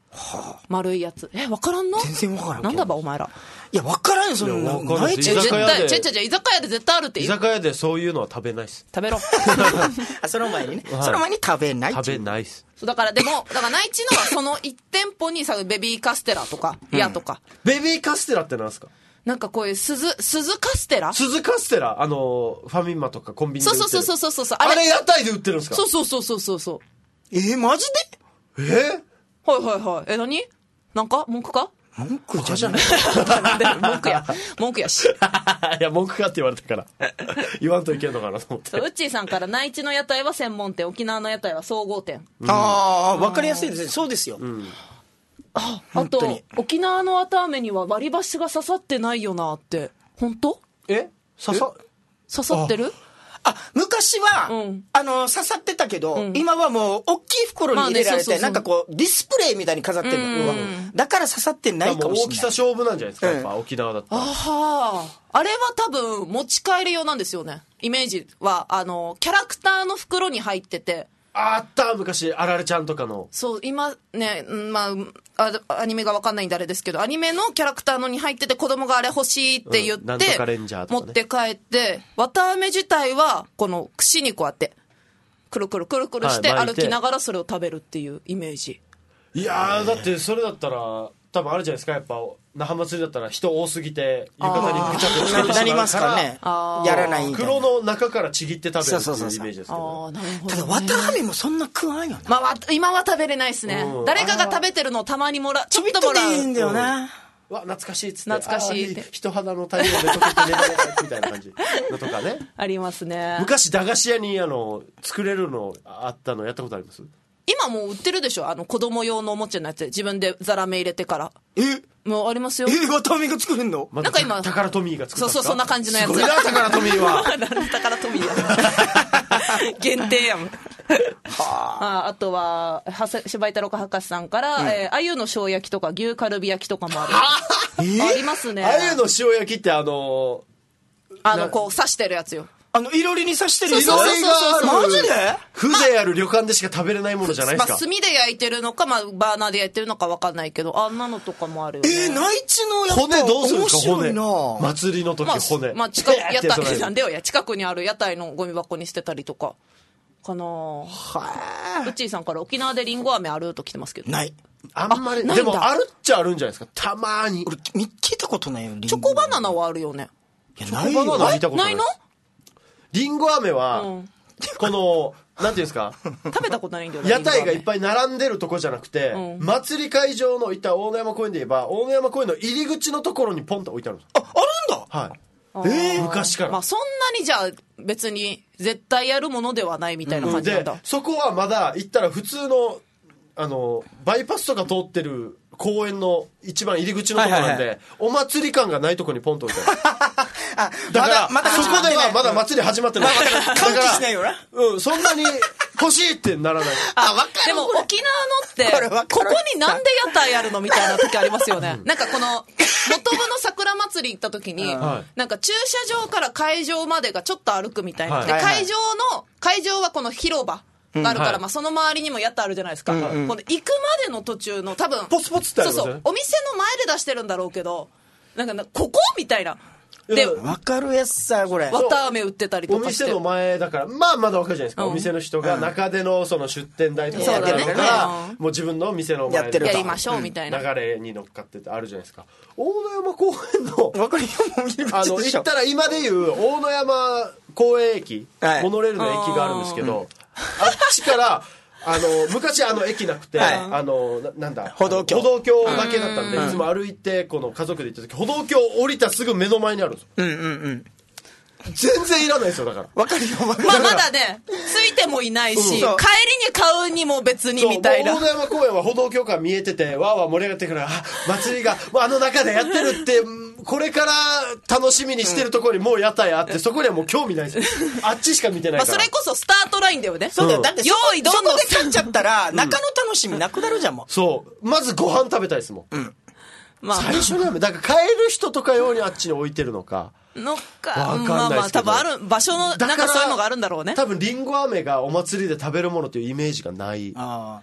はあ、丸いやつ。え、わからんの？ 全然わからん。 なんだばお前ら。 いや、わからんよ、そんな。 ないち絶対、ちゃちゃちゃ、居酒屋で絶対あるって居酒屋でそういうのは食べないっす。 食べろ。 あ、その前にね。その前に食べない。 食べないっす。 そう、だからでも、だから内地のはそのいち店舗にさ、ベビーカステラとか、いやとか。 ベビーカステラってなんすか？ なんかこういう鈴、鈴カステラ鈴カステラあの、ファミマとかコンビニで売ってる。 そうそうそうそうそう。 あれ屋台で売ってるんですか？ そうそうそうそうそうそう。 えー、マジで？えはいはいはい。え、何？なんか文句か？ 文句じゃない。 文句や。文句やし。 いや、文句かって言われたから。言わんといけんのかなと思って。 ウッチーさんから内地の屋台は専門店、沖縄の屋台は総合店。 うん、ああ、わかりやすいですね。そうですよ。うん、 あ、あと、沖縄の綿あめには割り箸が刺さってないよなって。本当？ え？刺さ、 刺さってる？ あ、昔は、うん、あの、刺さってたけど、うん、今はもう、大きい袋に入れられて、なんかこう、ディスプレイみたいに飾ってるの。だから刺さってないかもしれない。 大きさ勝負なんじゃないですか、やっぱ、沖縄だったら。 あはあ。あれは多分、持ち帰り用なんですよね。イメージは、あの、キャラクターの袋に入ってて、 あった昔あられちゃんとかのそう今ね、まあ、アニメが分かんないんであれですけどアニメのキャラクターのに入ってて子供があれ欲しいって言って、うんなんとかレンジャーとかね、持って帰って綿あめ自体はこの串にこうやってくるくるくるくるして歩きながらそれを食べるっていうイメージ。 いやーだってそれだったら多分あるじゃないですか、やっぱ那覇祭りだったら人多すぎて浴衣にぐちゃぐちゃなりますからね、やらないみたいな。 袋の中からちぎって食べるっていうイメージですけど、 ね、ただ綿あめもそんな食わんよな、 まあ、今は食べれないですね、うん、誰かが食べてるのをたまにもらちょっともらう。 ちょびっとでいいんだよな、うん、 わ懐かしいっつって、 懐かしいって人肌の太陽で溶けて寝られないみたいな感じのとかねありますね。 昔駄菓子屋にあの作れるのあったのやったことあります？ 今もう売ってるでしょ、あの子供用のおもちゃのやつで自分でザラメ入れてから。 えもうありますよ。 え綿あめが作れんの？ なんか今タカラトミーが作ったんですか？ そうそうそんな感じのやつ。 すごいなタカラトミーはなんでタカラトミーや限定やもんはあ。あとは柴井太郎博士さんから、うんえー、鮎の塩焼きとか牛カルビ焼きとかもある。あ, えー、ありますね。 鮎の塩焼きってあのー、あのこう刺してるやつよ。 あの、いろりに刺してる。 いろりがある。 マジで？ 風情ある旅館でしか食べれないものじゃないですか。 まあ、炭で焼いてるのか、まあ、バーナーで焼いてるのか分かんないけど、あんなのとかもあるよね。 えー、内地のやっぱ骨どうするんですか、骨。 な祭りの時、 まあ、 骨。 まあ、近く、屋台、なんでよや、近くにある屋台のゴミ箱に捨てたりとか、かなぁ。はぁ。うっちーさんから沖縄でリンゴ飴あると来てますけど。 ない。 あんまり、でもあるっちゃあるんじゃないですか、たまーに。 俺、聞いたことないよ、 チョコバナナはあるよね。 いや、ないよ。 チョコバナナ見たことない。 ないの？ リンゴ飴は、うん、このなんていうんですか食べたことないんだよね。 屋台がいっぱい並んでるとこじゃなくて、うん、祭り会場のいった大野山公園で言えば大野山公園の入り口のところにポンと置いてあるんです。 あ、あるんだ。はい。えー、昔から。 まあそんなにじゃあ別に絶対やるものではないみたいな感じなんだ。 うん、でそこはまだ行ったら普通のあのバイパスとか通ってる公園の一番入り口のところなんで、はいはいはい、お祭り感がないところにポンと置いてある。あだから、まだ、まだそこではまだ祭り始まってない。 だから、歓喜しないよな。 うん、そんなに欲しいってならない。 あ、わかる。でも沖縄のって、ここになんで屋台あるのみたいな時ありますよね。なんかこの、元部の桜祭り行った時に、なんか駐車場から会場までがちょっと歩くみたいな。で、会場の、会場はこの広場。があるから、うん、まあその周りにも屋台あるじゃないですか、うんうん、この行くまでの途中の多分ポツポツってあるんですよね。 そうそうお店の前で出してるんだろうけどなんかここみたいなで分かるやつさこれ綿あめ売ってたりとかしてお店の前だからまあまだ分かるじゃないですか、うん、お店の人が中でのその出店台とかやってるから、うん、もう自分の店の前でやりましょうみたいな流れに乗っかっててあるじゃないですか。大野山公園の分かるよあの行ったら今でいう大野山公園駅、はい、モノレールの駅があるんですけど、うん、あっちからあの昔あの駅なくて、はい、あの な, なんだ歩道橋歩道橋だけだったんでいつも歩いてこの家族で行った時歩道橋降りたすぐ目の前にあるんですよ。 うんうんうん全然いらないですよだから。 わかるよわかる。 まあまだねついてもいないし、うん、帰りに買うにも別にみたいな。 大野山公園は歩道橋から見えててわーわー盛り上がってくる。あ祭りがあの中でやってるってこれから楽しみにしてるところにもう屋台あって、うん、そこにはもう興味ないですよあっちしか見てないから、 まあ、それこそスタートラインだよね。 そうだよだって用意どんどんそこで買っちゃったら中の楽しみなくなるじゃんもう、 うん、そうまずご飯食べたいですもん、うんまあ、最初にはだから買える人とか用にあっちに置いてるのかのかまあまあ多分ある場所のなんかそういうのがあるんだろうね。 多分リンゴ飴がお祭りで食べるものというイメージがない。 あ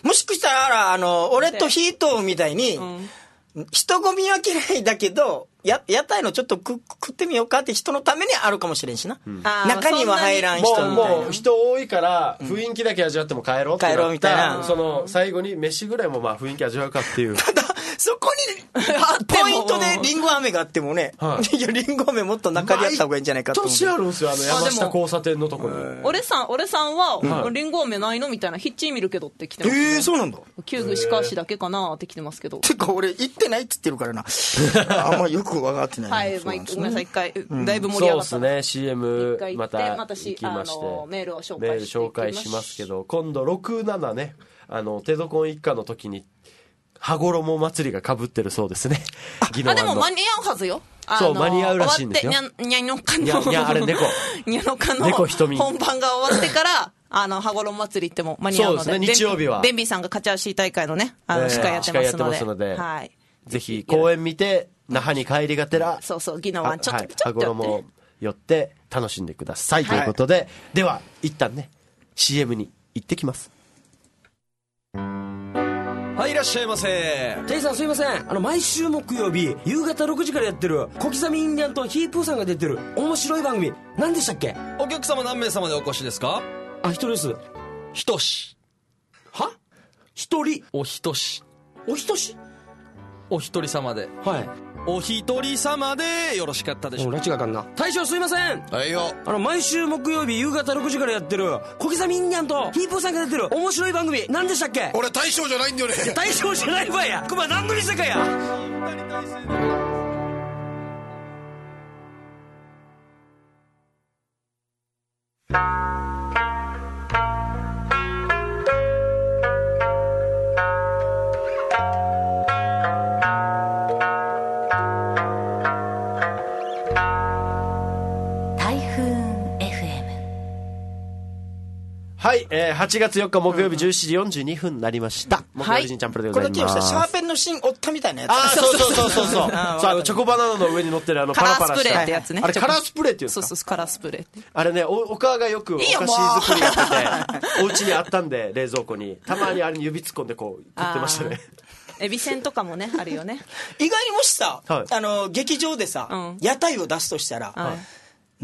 もしかしたらあの俺とヒートみたいに、うん、人混みは嫌いだけどや屋台のちょっとく食ってみようかって人のためにあるかもしれんしな、うん、中には入らん人みたいな。 もう、もう人多いから雰囲気だけ味わっても帰ろうってなった、帰ろうみたいな。その最後に飯ぐらいもまあ雰囲気味わうかっていう。 ただそこにポイントでリンゴ飴があってもね、はい、いやリンゴ飴もっと中でやった方がいいんじゃないかと思う。 年あるんですよ、あの山下交差点のところに。 俺さん俺さんは、うん、リンゴ飴ないのみたいな、ヒッチー見るけどって来てます、ね。 えー、そうなんだ。 旧具しかしだけかなって来てますけど。 てか俺行ってないって言ってるからな。あんまよく分かってない。 はい、まあ、ごめんなさい、一回、うん、だいぶ盛り上がった。 そうですね、シーエム またまた行きまして、 メールを紹介してメール紹介しますけど、今度ろく、ななね、あのテドコン一家の時に羽衣祭りが被ってるそうですね。 あ、でも間に合うはずよ。 そう、間に合うらしいんですよ。 終わって、にゃ、にゃのかの。 にゃ、にゃ、あれ猫。 にゃのかの。 猫瞳。 本番が終わってから、あの、羽衣祭り行っても間に合うので。 そうですね、日曜日は。 ベンビーさんが勝ち足し大会のね、あの、司会やってますので。司会やってますので。はい。 ぜひ、公演見て、那覇に帰りがてら、 そうそう、宜野湾ちょっと、はい、ちょっと。 羽衣を寄って楽しんでください。ということで、では、一旦ね、シーエム に行ってきます。 はい、いらっしゃいませ。 テイさんすいません、あの毎週木曜日夕方ろくじからやってる小刻みインディアンとヒープーさんが出てる面白い番組何でしたっけ？ お客様何名様でお越しですか？ あ、一人です。 ひとし。 は？一人？ おひとし。 おひとし？ お一人様で。 はい。 お一人様でよろしかったでしょう。 拉致がかんな。大将すいません。 はいよ。 あの毎週木曜日夕方ろくじからやってる小刻みインディアンとヒープーさんが出てる面白い番組何でしたっけ？ 俺大将じゃないんだよね。 大将じゃないわや。くま何の店かや。 はい、えー、はちがつよっか木曜日じゅうしちじよんじゅうにふんになりました。木曜日ジンチャンプルでございます。 これシャーペンの芯折ったみたいなやつ。 あ、そうそうそうそうそう。そう、あのチョコバナナの上に乗ってるあのパラパラした。 カラースプレーってやつね。 あれカラースプレーっていうんですか？ そうそう、カラースプレーって。 あれね、お、お母がよくお菓子作りやってて、お家にあったんで冷蔵庫にたまにあれに指突っ込んでこう食ってましたね。 エビせんとかもねあるよね。 意外にもしさ、はい、あの劇場でさ、うん、屋台を出すとしたら、はい、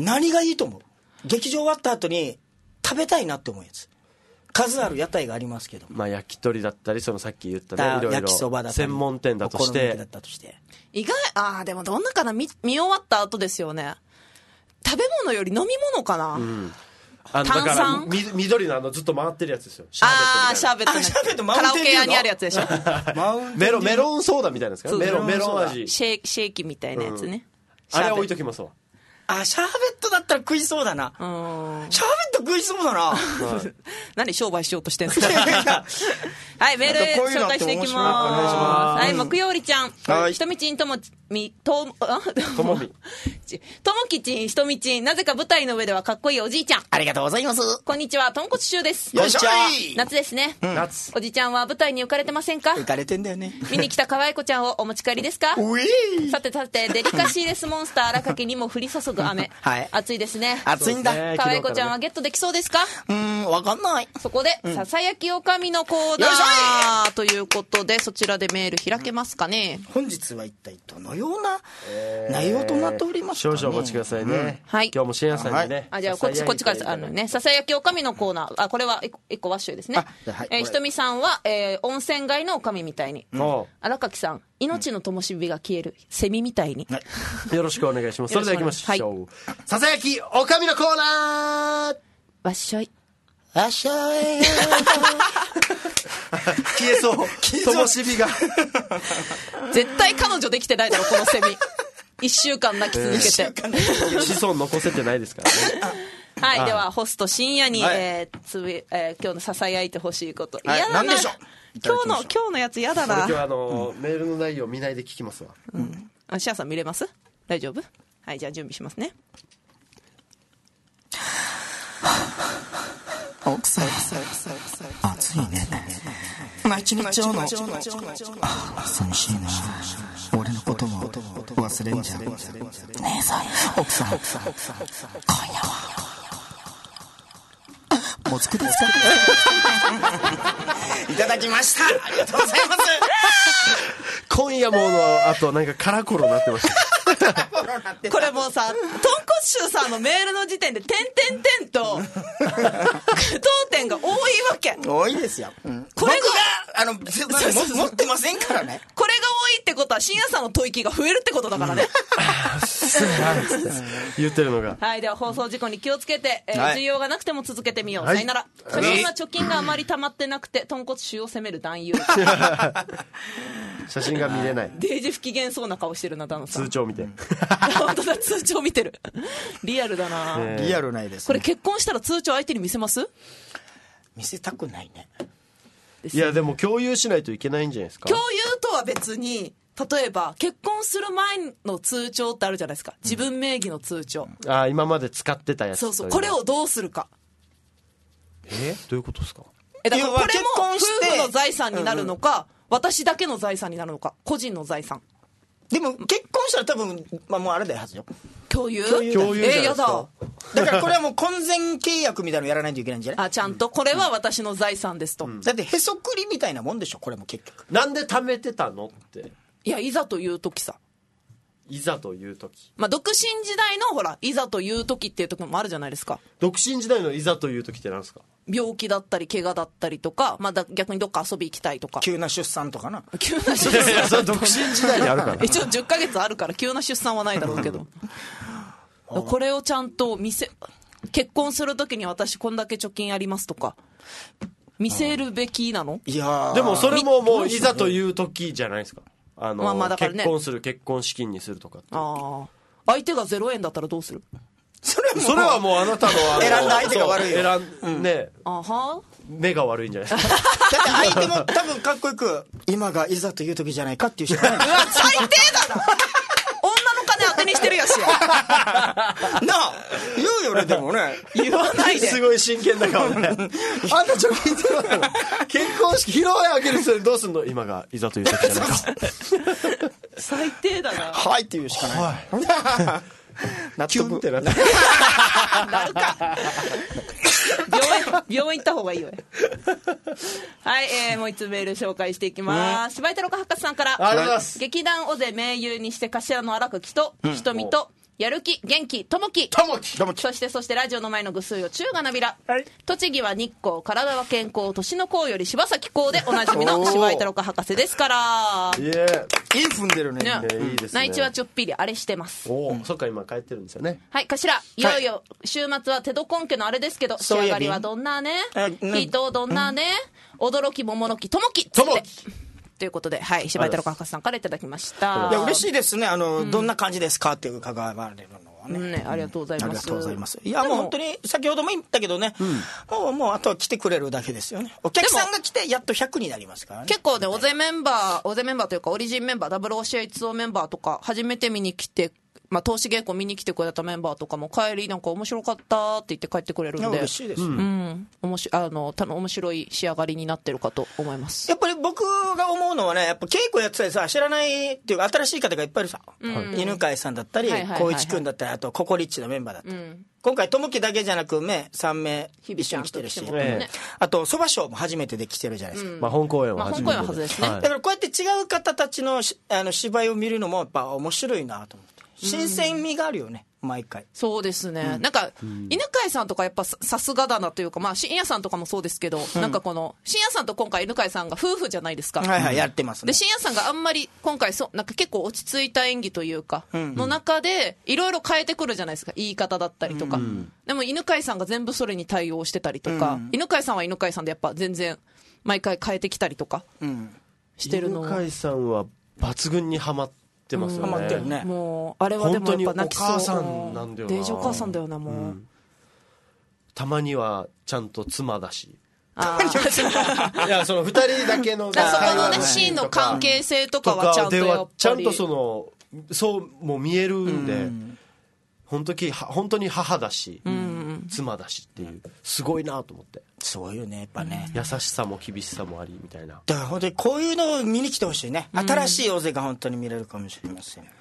何がいいと思う？劇場終わった後に食べたいなって思うやつ。数ある屋台がありますけど、 まあ、焼き鳥だったりそのさっき言ったねいろいろ焼きそばだったり専門店だとして意外ああでもどんなかな 見, 見終わった後ですよね。食べ物より飲み物かな、うん、 あの炭酸だから緑のあのずっと回ってるやつですよ。シャーベットみたいな。 あーシャーベットね。カラオケ屋にあるやつでしょ。 メロンメロンソーダみたいなですか？メロンメロン味シェイシェイキみたいなやつね、 うん、あれ置いときますわ。 あ、シャーベットだったら食いそうだな。うん、シャーベット食いそうだな。はい、 何商売しようとしてんすか。はい、メール紹介していきます。はい、木曜日ちゃん。はい、ひとみちんともみ、と、あともみ。 ともきちん、ひとみちん、なぜか舞台の上ではかっこいいおじいちゃん。 ありがとうございます。 こんにちは、とんこつしゅうです。 よっしゃー。夏ですね。うん、夏。おじちゃんは舞台に浮かれてませんか？ 浮かれてんだよね。 見に来た可愛い子ちゃんをお持ち帰りですか？ うえー。 さてさて、デリカシーレスモンスター荒かけにも降り注ぐ雨。はい。暑いですね。 暑いんだ。 可愛い子ちゃんはゲットできそうですか？ うーん、わかんない。 そこで、うん、ささやきおかみのコーナーということで、そちらでメール開けますかね。 本日は一体どのような内容となっておりますかね。 少々お待ちくださいね。うん、 はい。 今日も深夜さんにね。はい、 あ、じゃあこっち、こっちから、あのね、ささやきおかみのコーナー。あ、これは一個、一個ワッシュですね。はい、えー、ひとみさんは、えー、温泉街のおかみみたいに。うん、荒垣さん、命の灯火が消えるセミみたいに、 はい、よろしくお願いします。それでは行きましょう、はい、ささやきおかみのコーナー。 わっしょいわっしょい消えそう灯火が絶対彼女できてないだろこのセミ。一週間泣き続けて、 えー、子孫残せてないですからね。 はい、ではホスト深夜に、はい、えーつぶえー、今日のささやいてほしいこと、 はい、嫌だな。何でしょう。 今日の今日のやつ嫌だな。 今日あの、うん、メールの内容見ないで聞きますわ。 うん。あ、シアさん見れます？大丈夫？はい、じゃあ準備しますね。 奥さん、暑いね。一日今日の寂しいな。俺のことも忘れんじゃん。姉さん、奥さん、今夜はもう作って作っていただきました。ありがとうございます。 今夜ものあとなんかカラコロになってましたこれもうさ、豚骨臭さんのメールの時点で点々点と当点が多いわけ。 多いですよ、うん、 これがあの持ってませんからね。 これが多いってことは深夜さんの吐息が増えるってことだからね、 言ってるのが。 はい、では放送事故に気をつけて、えーはい、需要がなくても続けてみよう、はい、さよなら。写真は貯金があまり溜まってなくて豚骨臭を責める男優写真が見れない。 デージ不機嫌そうな顔してるな、ダノさん。 通帳見て本当だ、通帳見てる。リアルだな、 えー、リアルないです、ね、 これ結婚したら通帳相手に見せます？ 見せたくないね。 いやでも共有しないといけないんじゃないですか。 共有とは別に、例えば結婚する前の通帳ってあるじゃないですか、自分名義の通帳、 うん、ああ今まで使ってたやつ。 そうそう、これをどうするか。 えどういうことですか。 えだからこれも夫婦の財産になるのか、うん、私だけの財産になるのか、個人の財産。 でも結婚したら多分、まあ、もうあれだよはずよ。 共有共有共有じゃないえー、やですか。 だからこれはもう婚前契約みたいなのやらないといけないんじゃない？ あ、ちゃんとこれは私の財産ですと、うん、 だってへそくりみたいなもんでしょこれも結局。 なんで貯めてたのって。 いや、いざという時さ。 いざという時、 まあ、独身時代のほらいざという時っていう時もあるじゃないですか。 独身時代のいざという時って何ですか。 病気だったり怪我だったりとか、まあ、だ逆にどっか遊び行きたいとか、 急な出産とかな。 急な出産いやそれ独身時代にあるから一応じゅっかげつあるから急な出産はないだろうけどこれをちゃんと見せ、結婚する時に私こんだけ貯金ありますとか見せるべきなの？ いやでもそれももういざという時じゃないですか。あの、まあまあだからね、結婚する結婚資金にするとかって。 ああ、相手がゼロえんだったらどうする？ それはもうそれはもうあなたのあの選んだ相手が悪いよ。 選んね、うん、あは目が悪いんじゃないですか。 だって相手も多分かっこよく今がいざという時じゃないかっていう人ない。うわ最低だな。女の金当てにしてるやしや。なあ言うよね。でもね言わないで。 すごい真剣な顔ね。あんた貯金ゼロなの。結婚式披露宴あげる人にどうすんの？今がいざという時じゃないか。 最低だな。 はいって言うしかない。はい納得ってなってなるか。病院病院行った方がいいよ。はい、えー、もう一つメール紹介していきます。柴井太郎博士さんから。 ありがとうございます。 劇団尾瀬名優にして頭の荒く木と、うん、瞳とやる気元気ともきともきそしてそしてラジオの前のぐすうよ中がなびら、はい、栃木は日光、体は健康、年の功より柴咲コウでおなじみの柴井太郎博士ですから。 いえいい踏んでるね。ね、 ね、いいですね。 内地はちょっぴりあれしてます。 おお、うん、そっか今帰ってるんですよね。 はい、頭いよいよ週末は手ど根家のあれですけど、仕上がりはどんなね、人どんなね、うん、驚き桃の木ともきともきということで、はい、柴井太郎博士さんからいただきました。 いや嬉しいですね。あの、うん、どんな感じですかっていう伺われるのはね。 うんね、ありがとうございます。 ありがとうございます。いやもう本当に先ほども言ったけどね、うん、もうもうあとは来てくれるだけですよね。お客さんが来てやっとひゃくになりますからね。 結構ね、尾瀬メンバー、尾瀬メンバーというかオリジンメンバー、ダブルオーシーエイチツーオーメンバーとか初めて見に来て。まあ、投資稽古見に来てくれたメンバーとかも帰りなんか面白かったって言って帰ってくれるんで、 嬉しいです、 うん、面白あのたの面白い仕上がりになってるかと思います。 やっぱり僕が思うのはね、やっぱ稽古やってたりさ、知らないっていうか新しい方がいっぱいいるさ、うん、犬飼さんだったり光一君だったり、あとココリッチのメンバーだったり、うん、今回友樹だけじゃなくめさんめい一緒に来てるし、ね、あとそばショーも初めてで来てるじゃないですか、 うん、 まあ、本公演は初めて、まあ、 本公演は初ですね、はい、 だからこうやって違う方たちのあの芝居を見るのもやっぱ面白いなと思って、新鮮味があるよね、毎回。 そうですね、うん、なんか、うん、犬飼さんとかやっぱさすがだなというか、まあ深夜さんとかもそうですけど、うん、なんかこの深夜さんと今回犬飼さんが夫婦じゃないですか。 はいはい、やってますね。 で深夜さんがあんまり今回そうなんか結構落ち着いた演技というか、うんうん、の中でいろいろ変えてくるじゃないですか、言い方だったりとか、うん、でも犬飼さんが全部それに対応してたりとか、うん、犬飼さんは犬飼さんでやっぱ全然毎回変えてきたりとかしてるの、 うん、犬飼さんは抜群にハマってハマってるね。 もうあれはでもやっぱ泣きそう。 本当にお母さんなんだよな。 デイジお母さんだよなもう、うん、 たまにはちゃんと妻だし。あいやその二人だけのそこのねシーンの関係性とかはちゃんとやっぱりちゃんとそのそうもう見えるんで、うん、本当に本当に母だし、うん、妻だしっていうすごいなと思って。 すごいよねやっぱね、 優しさも厳しさもありみたいな。 だから本当にこういうのを見に来てほしいね、うん、新しい尾瀬が本当に見れるかもしれません。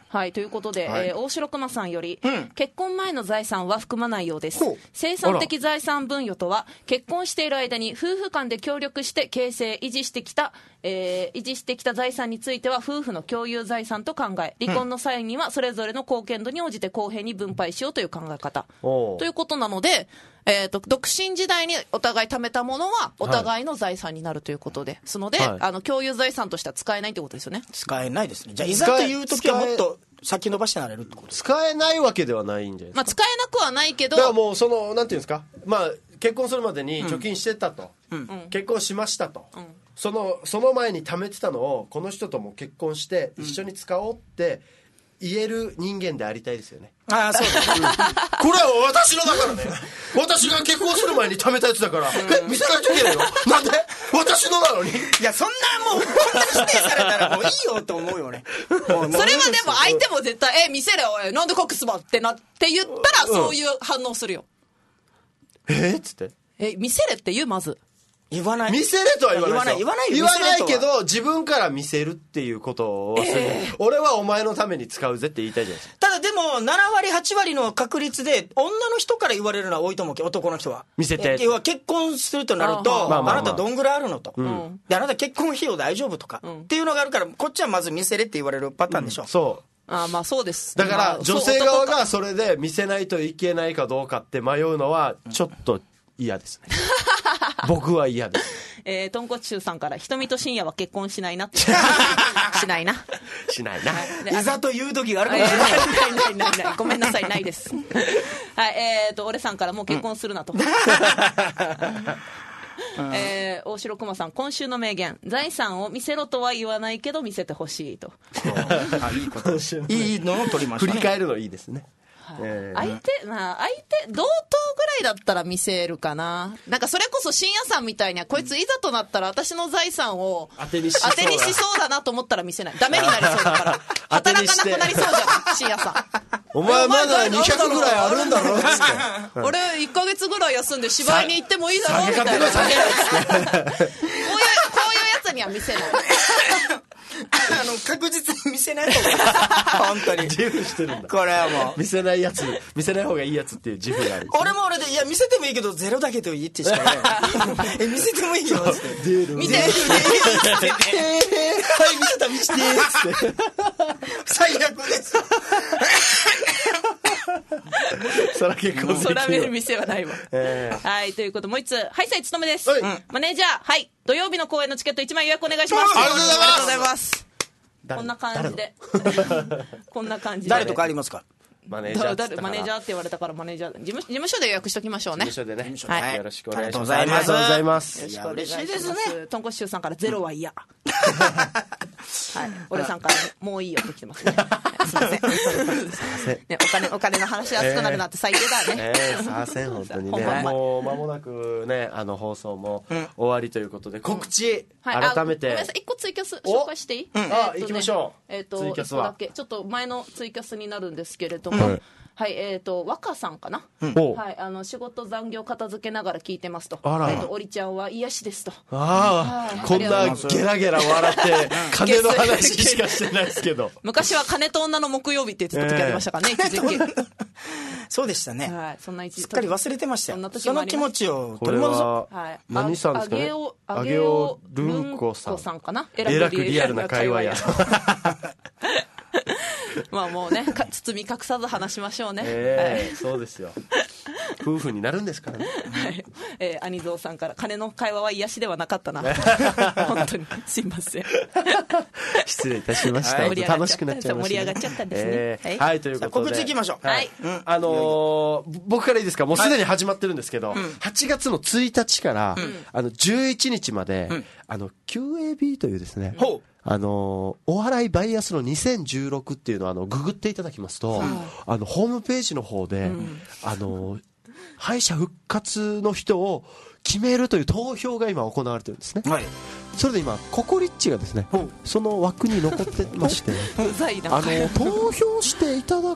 はい、ということで、 はいえー、大城熊さんより、 うん、 結婚前の財産は含まないようです。生産的財産分与とは、結婚している間に夫婦間で協力して形成維持してきた、えー、維持してきた財産については夫婦の共有財産と考え、離婚の際にはそれぞれの貢献度に応じて公平に分配しようという考え方、うん、ということなので、えー、と独身時代にお互い貯めたものはお互いの財産になるということで、ですので、はい、あの共有財産としては使えないということですよね。 使えないですね。じゃあいざという時はもっと先延ばしてなれるってことですか。 使えないわけではないんじゃないですか。 まあ、使えなくはないけど、 だからもうそのなんていうんですか、まあ、結婚するまでに貯金してたと、うん、結婚しましたと、うん、そのその前に貯めてたのをこの人とも結婚して一緒に使おうって言える人間でありたいですよね。 ああ、そうです、うん、 これは私のだからね。私が結婚する前に貯めたやつだから、うん、え見せないといけないのなんで私のなのに。いや、そんなもうこんな否定されたらもういいよと思うよね。 もうそれはでも相手も絶対、え見せれよ、なんで隠すばってなって言ったらそういう反応するよ。 うん、えー、っつってえ見せれって言う。まず言わない。 見せれとは言わない。 言わない。 言わないけど、自分から見せるっていうことをする、えー。俺はお前のために使うぜって言いたいじゃないですか。 ただでも、ななわりはちわりの確率で、女の人から言われるのは多いと思うけど、男の人は。 見せて。 要は結婚するとなると、あ, まあまあまああなたどんぐらいあるのと、うん。で、あなた結婚費用大丈夫とか、うん、っていうのがあるから、こっちはまず見せれって言われるパターンでしょ。うん、 そう。 あまあそうです。 だから、女性側がそれで見せないといけないかどうかって迷うのは、ちょっと嫌ですね。僕は嫌です。 えー、とんこつしゅうさんから瞳と深夜は結婚しないなってしないなしないな、 いざという時があるかもしれない、 えー、ないないないないごめんなさいないですはい、えーと俺さんからもう結婚するなと、うんえー、大城熊さん今週の名言、財産を見せろとは言わないけど見せてほしいとあいいこといいのを取りました、ね、 振り返るのいいですね。 えー、相手、まあ、相手同等ぐらいだったら見せるかな。なんかそれこそ深夜さんみたいにはこいついざとなったら私の財産を当てにしそうだ、 当てにしそうだなと思ったら見せない。ダメになりそうだから働かなくなりそうじゃん深夜さん。 お前まだにひゃくぐらいあるんだろって俺いっかげつぐらい休んで芝居に行ってもいいだろみたいな。こういうこういうやつには見せないあの確実に見せない方が本当に自負してるんだ。 これはもう見せないやつ、見せない方がいいやつっていう自負がある、ね、 俺も俺でいや見せてもいいけどゼロだけと言ってしかないえ見せてもいいよってゼロ見てはい見せた見せてって最悪ですそら結構そら見る店はないわ、えー、はいということもう一つはいさいつとめです、はい、マネージャーはい土曜日の公演のチケットいちまい予約お願いします。 ありがとうございます。 こんな感じでこんな感じで誰とかありますか。 マネージャーマネージャーって言われたからマネージャー事務、事務所で予約しときましょうね。 事務所でね、 はい、 よろしくお願いします。 ありがとうございます。 よろしくお願いします。嬉しいですね。とんこしゅうさんからゼロは嫌はい、俺さんからもういいよって来てますねすいませんね、お金お金の話熱くなるなって最低だね。 えー、さあせん本当にねもう間もなくねあの放送も終わりということで、うん、告知、はい、改めてごめんなさいいっこツイキャス紹介していい？ うん、あ、行きましょう。 えっとツイキャスはちょっと前のツイキャスになるんですけれども、うんはい、えっ、ー、と若さんかな、うん、はい、あの仕事残業片付けながら聞いてますと、あら、えーと、おりちゃんは癒しですと、 ああ、こんなゲラゲラ笑って金の話しかしてないですけど昔は金と女の木曜日って言ってた時ありましたからね、えー、一時期そうでしたね、 はい、そんな一すっかり忘れてましたよ。 そ, その気持ちを取り戻そう。はい、 何さんですかね。 あげおルンコさんさんかな。 えらくリアルな会話やまあもうね包み隠さず話しましょうね、 えーはい、そうですよ夫婦になるんですからね、 はいえー、兄蔵さんから金の会話は癒しではなかったな本当にすいません失礼いたしました、はい、楽しくなっちゃいました、ね、 盛り上がっちゃったんですね、 えーはい、はい、ということで告知いきましょう、 はい、 うん、あのー、僕からいいですか。もうすでに始まってるんですけど、はい、はちがつのついたちから、うん、あのじゅういちにちまで、うん、あの キューエービー というですね、うん、あのお笑いバイアスのにせんじゅうろくっていうのをあのググっていただきますと、うん、あのホームページの方で、うん、あの敗者復活の人を決めるという投票が今行われてるんですね、はい、それで今ココリッチがですね、うん、その枠に残ってましてうざいなあの投票していただくと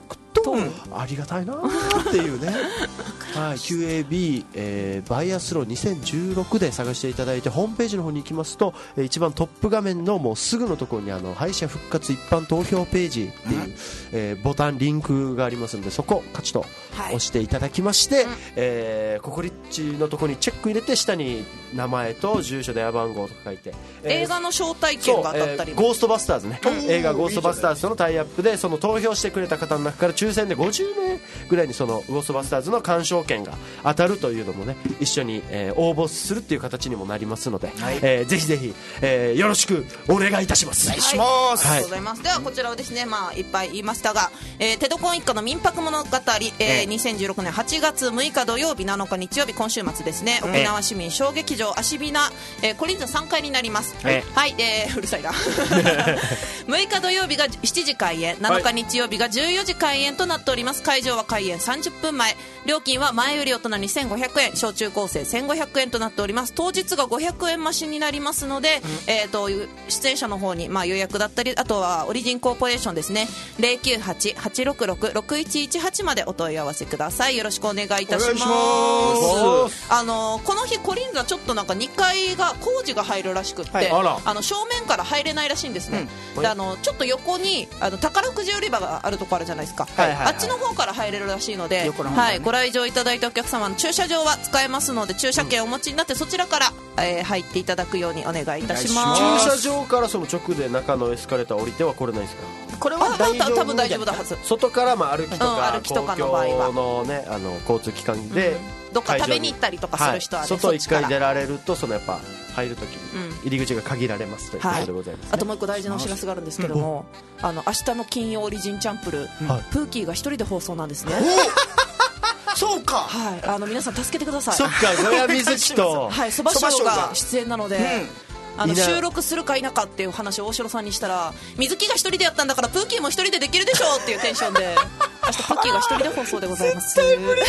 ありがたいなっていうねはい、キューエービー、えー、バイアスローにせんじゅうろくで探していただいてホームページの方に行きますと、えー、一番トップ画面のもうすぐのところにあの敗者復活一般投票ページっていう、うんえー、ボタンリンクがありますのでそこをカチッと押していただきまして、はいえー、ココリッチのところにチェック入れて下に名前と住所電話番号とか書いて、 えー、映画の招待券が当たったりも、 えー、ゴーストバスターズね映画ゴーストバスターズとのタイアップでその投票してくれた方の中から抽選でごじゅうめいぐらいにそのゴーストバスターズの鑑賞券が当たるというのもね一緒に、えー、応募するっていう形にもなりますので、はいえー、ぜひぜひ、えー、よろしくお願いいたします。 お願いします、 はい、ありがとうございます。ではこちらをですね、まあ、いっぱい言いましたが、えー、テドコン一家の民泊物語、えー、にせんじゅうろくねんはちがつむいか土曜日なのか日曜日今週末ですね、沖縄市民小劇場アシビナ、えー、コリンズさんかいになります。はい、えー、うるさいなむいか土曜日がしちじ開演、なのか日曜日がじゅうよじ開演となっております。会場は開演さんじゅっぷんまえ、料金は前より大人にせんごひゃくえん、小中高生せんごひゃくえんとなっております。当日がごひゃくえん増しになりますので、うんえー、と出演者の方に、まあ、予約だったりあとはオリジンコーポレーションですね ゼロきゅうはち はちろくろく ろくいちいちはち までお問い合わせください。よろしくお願いいたします。あのこの日コリンズはちょっとなんかにかいが工事が入るらしくって、はい、ああの正面から入れないらしいんですね、うん、であのちょっと横にあの宝くじ売り場があるところあるじゃないですか、はいはいはい、あっちの方から入れるらしいので、ねはい、ご来場いただいたお客様の駐車場は使えますので駐車券をお持ちになってそちらから、えー、入っていただくようにお願いいたします。 駐車場からその直で中のエスカレーター降りては来れないですか？ これは大丈夫、多分大丈夫だはず。 外からまあ歩きとか、 うん、歩きとかの場合は公共の、ね、あの交通機関で、 うん、どっか食べに行ったりとかする人は、ねはい、外いっかい出られるとそのやっぱ入るときに入り口が限られますということでございます、ねはい、あともう一個大事なお知らせがあるんですけども、あの明日の金曜オリジンチャンプル、うん、プーキーが一人で放送なんですね。 そうか、 はい、あの皆さん助けてください。 そっか、小屋水木とはい、そばしょうが出演なので、うん、あの収録するか否かっていう話を大城さんにしたら、水木が一人でやったんだからプーキーも一人でできるでしょっていうテンションで明日プーキーが一人で放送でございます。絶対無理だ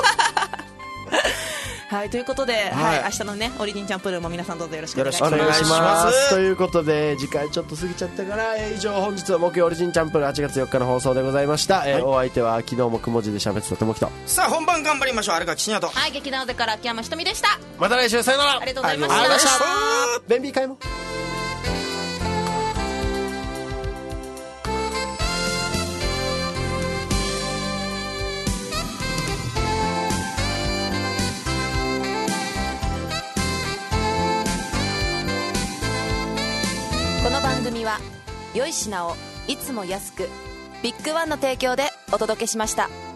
はい、ということで、はいはい、明日のねオリジンチャンプルーも皆さんどうぞよろしくお願いします。 よろしくお願いします。ということで時間ちょっと過ぎちゃったから、えー、以上本日の木曜オリジンチャンプルーはちがつよっかの放送でございました、はいえー、お相手は昨日もくも字で喋ってたともきと、 さあ本番頑張りましょう。荒垣真也と、 はい、劇団ゼから秋山ひとみでした。 また来週さよなら。 ありがとうございました。ありがとうございました。 便秘会もこの番組は良い品をいつも安くビッグワンの提供でお届けしました。